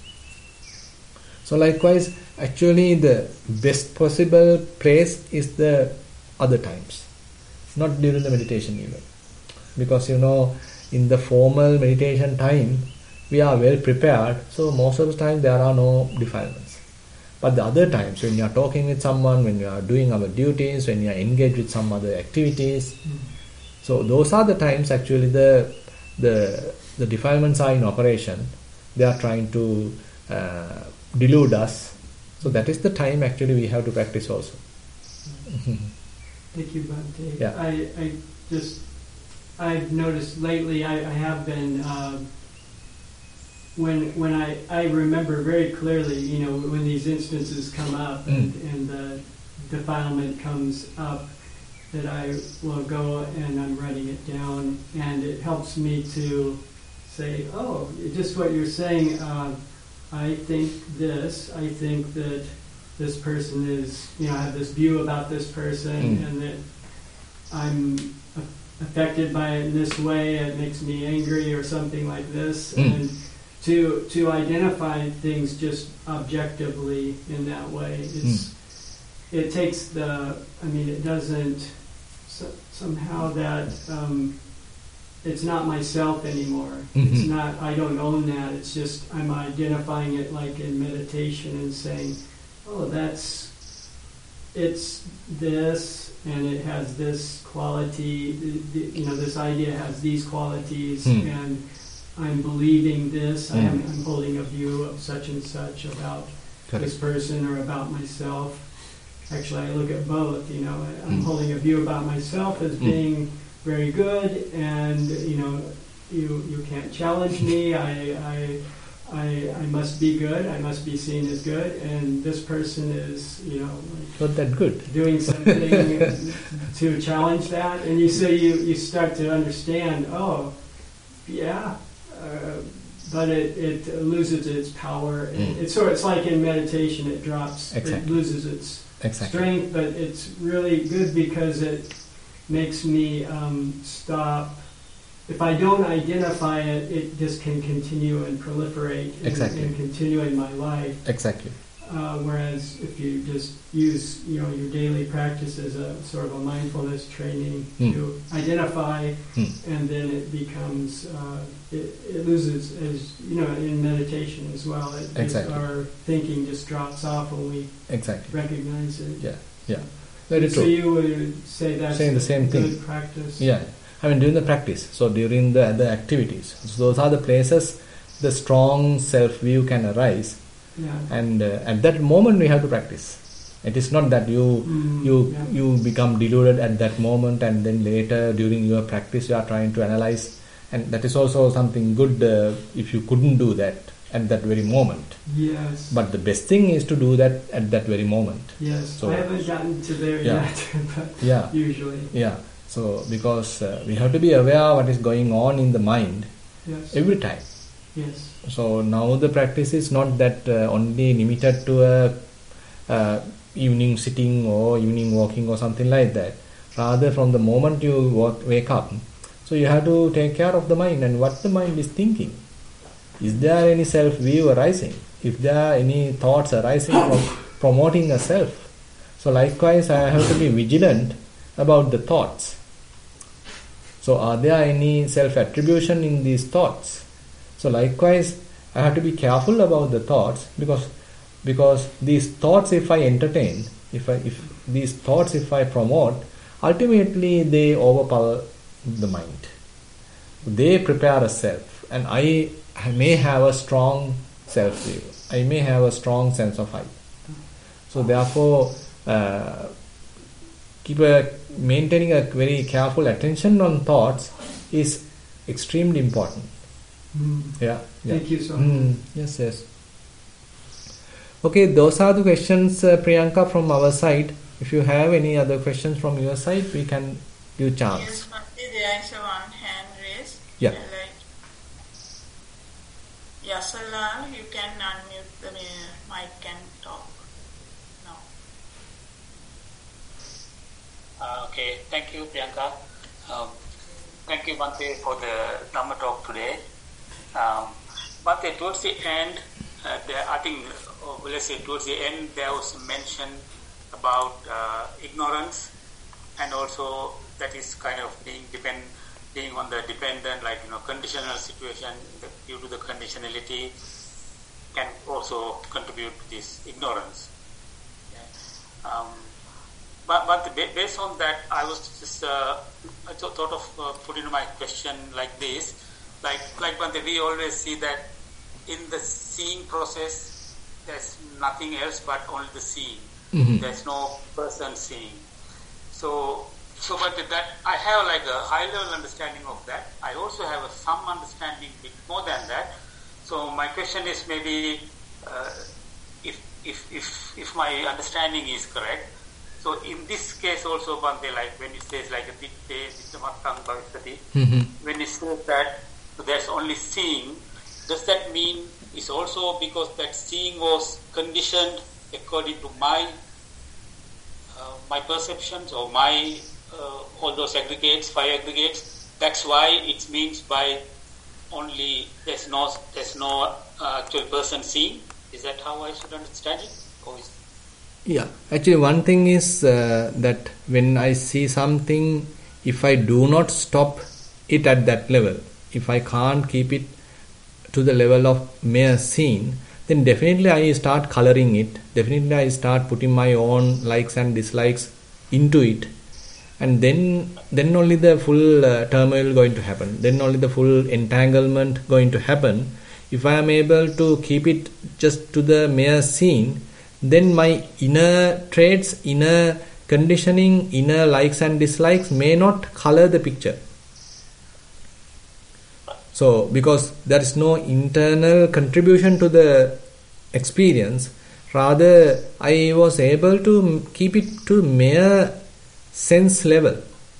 So likewise, actually the best possible place is the other times, not during the meditation even. Because you know, in the formal meditation time, we are well prepared, so most of the time there are no defilements. But the other times, when you are talking with someone, when you are doing our duties, when you are engaged with some other activities, mm. so those are the times actually the the the defilements are in operation. They are trying to uh, delude us. So that is the time actually we have to practice also. Mm. Thank you, Bhante. Yeah. I, I just I've noticed lately I, I have been. Uh, When when I, I remember very clearly, you know, when these instances come up and, mm. and the defilement comes up, that I will go and I'm writing it down, and it helps me to say, oh, just what you're saying, uh, I think this, I think that this person is, you know, I have this view about this person, mm. and that I'm affected by it in this way, it makes me angry or something like this, mm. and to to identify things just objectively in that way. It's mm. it takes the I mean it doesn't so, somehow that um, it's not myself anymore. Mm-hmm. It's not I don't own that. It's just I'm identifying it like in meditation and saying, oh, that's it's this and it has this quality. You know, this idea has these qualities mm. and I'm believing this, mm. I'm, I'm holding a view of such and such about Correct. This person or about myself. Actually, I look at both, you know, I'm mm. holding a view about myself as mm. being very good, and, you know, you you can't challenge me, I, I, I I must be good. I must be seen as good, and this person is, you know, like Not that good. doing something to challenge that, and you so you you start to understand. Oh, yeah, uh, but it, it loses its power. And Mm. it's sort. It's like in meditation, it drops. It Exactly. loses its Exactly. strength, but it's really good because it makes me um, stop. If I don't identify it, it just can continue and proliferate and, Exactly. and continue in my life. Exactly. Uh, whereas if you just use, you know, your daily practice as a sort of a mindfulness training Mm. to identify, Mm. and then it becomes, uh, it, it loses, as you know, in meditation as well. It just, Exactly. our thinking just drops off when we Exactly. recognize it. Yeah. Yeah. Very So true. you would say that's Saying the same a good thing. practice. Yeah. I mean, during the practice, so during the other activities, so those are the places the strong self-view can arise, Yeah. and uh, at that moment we have to practice. It is not that you Mm, you yeah. you become deluded at that moment, and then later during your practice you are trying to analyze, and that is also something good uh, if you couldn't do that at that very moment. Yes. But the best thing is to do that at that very moment. yes. so- I haven't gotten to there Yeah. yet, but Yeah. usually. Yeah. So because uh, we have to be aware what is going on in the mind Yes. every time. Yes. So now the practice is not that uh, only limited to a uh, evening sitting or evening walking or something like that. Rather, from the moment you walk, wake up, so you have to take care of the mind and what the mind is thinking. Is there any self-view arising? If there are any thoughts arising from promoting a self, so likewise I have to be vigilant about the thoughts. So are there any self-attribution in these thoughts? So likewise, I have to be careful about the thoughts because because these thoughts, if I entertain, if I if these thoughts if I promote, ultimately they overpower the mind. They prepare a self, and I, I may have a strong self-view. I may have a strong sense of I. So therefore, uh, keep a maintaining a very careful attention on thoughts is extremely important. Mm. Yeah. yeah. Thank you so much. Mm, yes, yes. Okay, those are the questions, uh, Priyanka, from our side. If you have any other questions from your side, we can give chance. Yes, Bhante, there is a one hand raised. Yeah. Uh, like, Yasalal, you can unmute the uh, mic and talk now. Uh, okay, thank you, Priyanka. Um, thank you, Bhante, for the Dhamma talk today. Um, Bhante, towards the end, uh, there, I think, uh, let's say towards the end, there was mention about uh, ignorance, and also that is kind of being depend, being on the dependent, like you know, conditional situation that due to the conditionality can also contribute to this ignorance. Yeah. Um, But, but ba- based on that, I was just uh, I th- thought of uh, putting my question like this, like like Bhante, we always see that in the seeing process, there's nothing else but only the seeing. Mhm. There's no person seeing. So so but that I have like a high level understanding of that. I also have a, some understanding bit more than that. So my question is maybe uh, if if if if my understanding is correct. So in this case also, Bhante, like when it says like a ditte, dittamattang bhavissati, Mhm. when it says that there's only seeing, does that mean it's also because that seeing was conditioned according to my uh, my perceptions or my uh, all those aggregates, five aggregates? That's why it means by only there's no there's no uh, actual person seeing. Is that how I should understand it? Or is Yeah, actually one thing is uh, that when I see something, if I do not stop it at that level, if I can't keep it to the level of mere seeing, then definitely I start coloring it, definitely I start putting my own likes and dislikes into it, and then then only the full uh, turmoil going to happen, then only the full entanglement going to happen. If I am able to keep it just to the mere seeing, then my inner traits, inner conditioning, inner likes and dislikes may not color the picture. So because there is no internal contribution to the experience, rather I was able to keep it to mere sense level.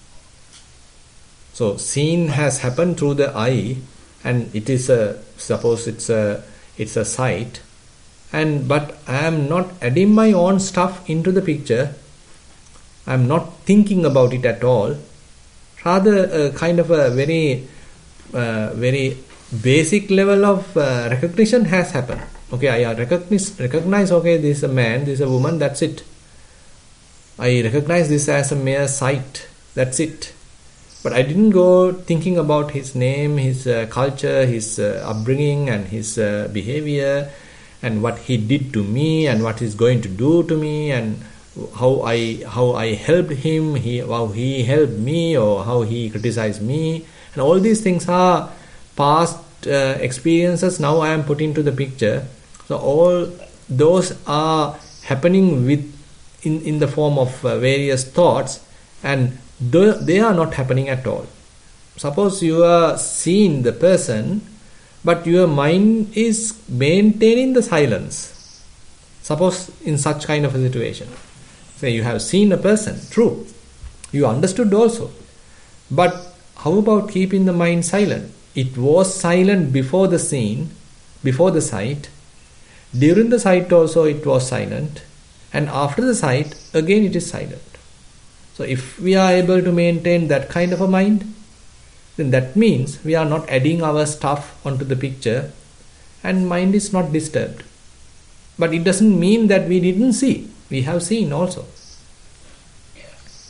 So seeing has happened through the eye, and it is a, suppose it's a it's a sight, and but I am not adding my own stuff into the picture. I am not thinking about it at all. Rather a kind of a very uh, very basic level of uh, recognition has happened. Okay, I recognize recognize okay, this is a man, this is a woman, that's it. I recognize this as a mere sight, that's it. But I didn't go thinking about his name, his uh, culture, his uh, upbringing, and his uh, behavior, and what he did to me, and what he's going to do to me, and how I how I helped him, he how he helped me, or how he criticized me, and all these things are past uh, experiences. Now I am put into the picture. So all those are happening with in in the form of uh, various thoughts, and they are not happening at all. Suppose you are seeing the person, but your mind is maintaining the silence. Suppose in such kind of a situation, say you have seen a person, true, you understood also, but how about keeping the mind silent? It was silent before the scene, before the sight. During the sight also it was silent, and after the sight again it is silent. So if we are able to maintain that kind of a mind, then that means we are not adding our stuff onto the picture, and mind is not disturbed. But it doesn't mean that we didn't see. We have seen also. Yeah.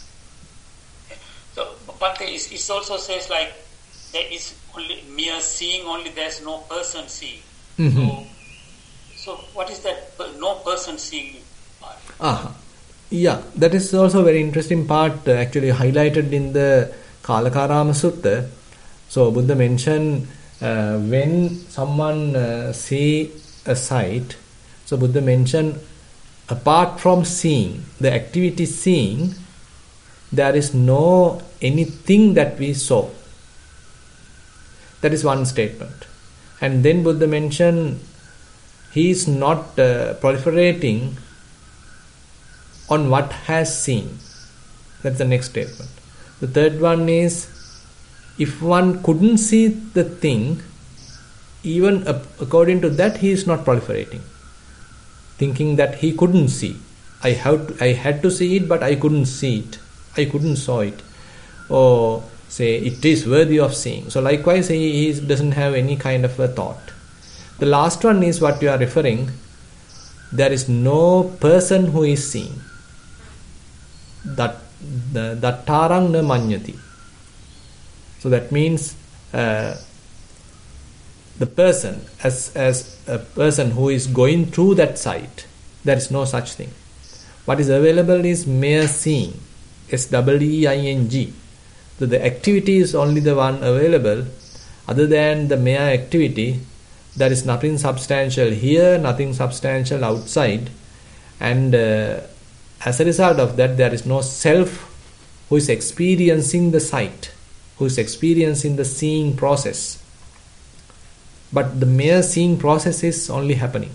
So Bhante, it, it also says like there is only mere seeing, only there is no person seeing. Mm-hmm. So, so what is that no person seeing part? Ah, yeah, that is also a very interesting part uh, actually highlighted in the Kalakarama Sutta. So Buddha mentioned uh, when someone uh, see a sight, so Buddha mentioned apart from seeing, the activity seeing, there is no anything that we saw. That is one statement. And then Buddha mentioned he is not uh, proliferating on what has seen. That's the next statement. The third one is, if one couldn't see the thing, even according to that he is not proliferating, thinking that he couldn't see. I have to, I had to see it, but I couldn't see it. I couldn't saw it. Or say it is worthy of seeing. So likewise he, he doesn't have any kind of a thought. The last one is what you are referring. There is no person who is seeing. That the dattarang na manyati. So that means uh, the person as as a person who is going through that sight, there is no such thing. What is available is mere seeing, S W E I N G. So the activity is only the one available. Other than the mere activity, there is nothing substantial here, nothing substantial outside, and uh, as a result of that, there is no self who is experiencing the sight, who is experiencing the seeing process. But the mere seeing process is only happening.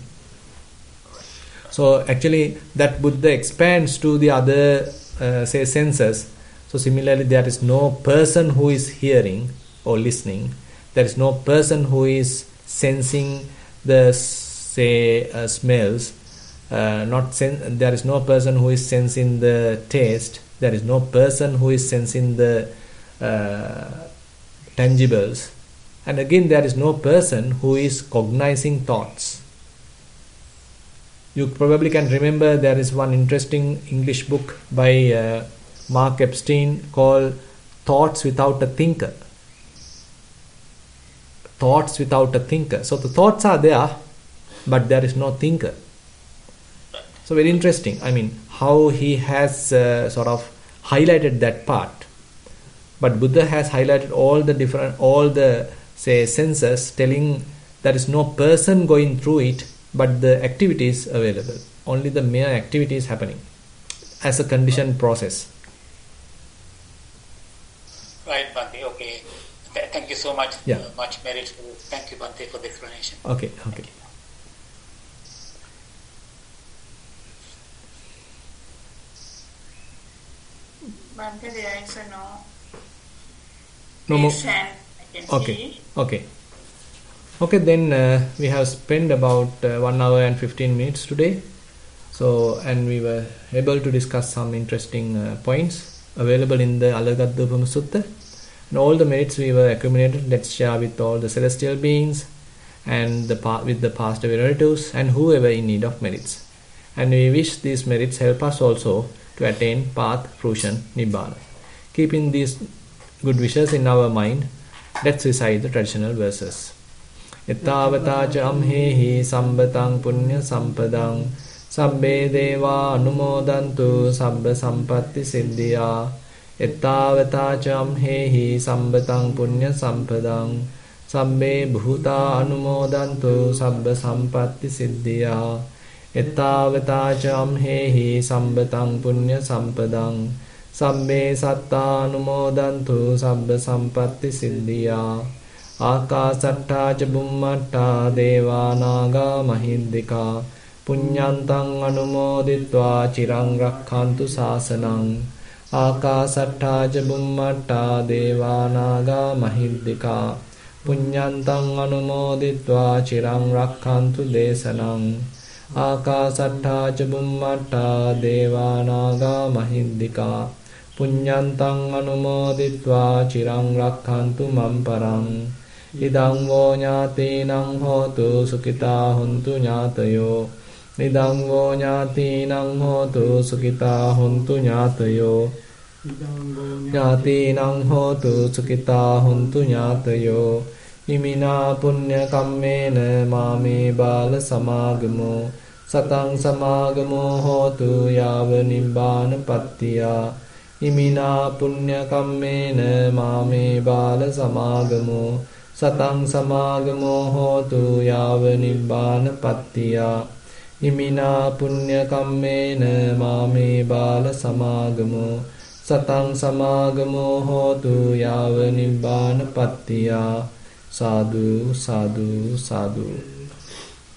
So actually that Buddha expands to the other uh, say senses. So similarly there is no person who is hearing or listening. There is no person who is sensing the say uh, smells. Uh, not sen- there is no person who is sensing the taste. There is no person who is sensing the uh, tangibles. And again there is no person who is cognizing thoughts. You probably can remember there is one interesting English book by uh, Mark Epstein called Thoughts Without a Thinker. Thoughts without a thinker. So the thoughts are there, but there is no thinker. So very interesting. I mean, how he has uh, sort of highlighted that part. But Buddha has highlighted all the different, all the say senses, telling there is no person going through it, but the activity is available. Only the mere activity is happening as a conditioned process. Right, Bhante. Okay. Th- thank Thank you so much. Yeah. Uh, much merit. Thank you, Bhante, for the explanation. Okay, okay. Bhante, there is a no. No more. Raise hand, I can Okay, see. okay. Okay, then uh, we have spent about uh, one hour and fifteen minutes today. So, and we were able to discuss some interesting uh, points available in the Alagadupama Sutta. And all the merits we were accumulated, let's share with all the celestial beings and the pa- with the past relatives and whoever in need of merits. And we wish these merits help us also to attain path, fruition, Nibbana. Keeping these good wishes in our mind, let's recite the traditional verses. Ettavata ca amhehi sambatang punya sampadang sabbe deva anumodantu sabba sampatti siddhya. Ettavata ca amhehi sambatang punya sampadang sabbe bhuta anumodantu sabba sampatti siddhya. Ettavata ca amhehi sambatang punya sampadang sabbe satta anumodantu sabba sampatti siddhya. Akasatta ca bummatta deva naga mahiddika punyantang anumoditva chirang rakkhantu sasanang. Akasatta ca bummatta deva naga mahiddika punyantang anumoditva chirang rakkhantu desanang. Akasatta ca bummatta deva naga mahiddika punyantang anumoditva chirang rakkhantu mamparang. Idang vo ñātīnaṁ hotu sukitā hontu ñātayo. Idang vo ñātīnaṁ hotu sukitā hontu ñātayo. Ñātīnaṁ hotu sukitā hontu ñātayo. Imina punya kammena māme bāla samāgamo. Satang samāgamo hotu yāva nibbāna pattiyā. Imina punya kammena māme bāla samāgamo. Satang samāgamo hotu yāva nibbāna pattiyā. Imina punya kammena māme bāla samāgamo. Satang samāgamo hotu yāva nibbāna pattiyā. Sadhu, sadhu, sadhu.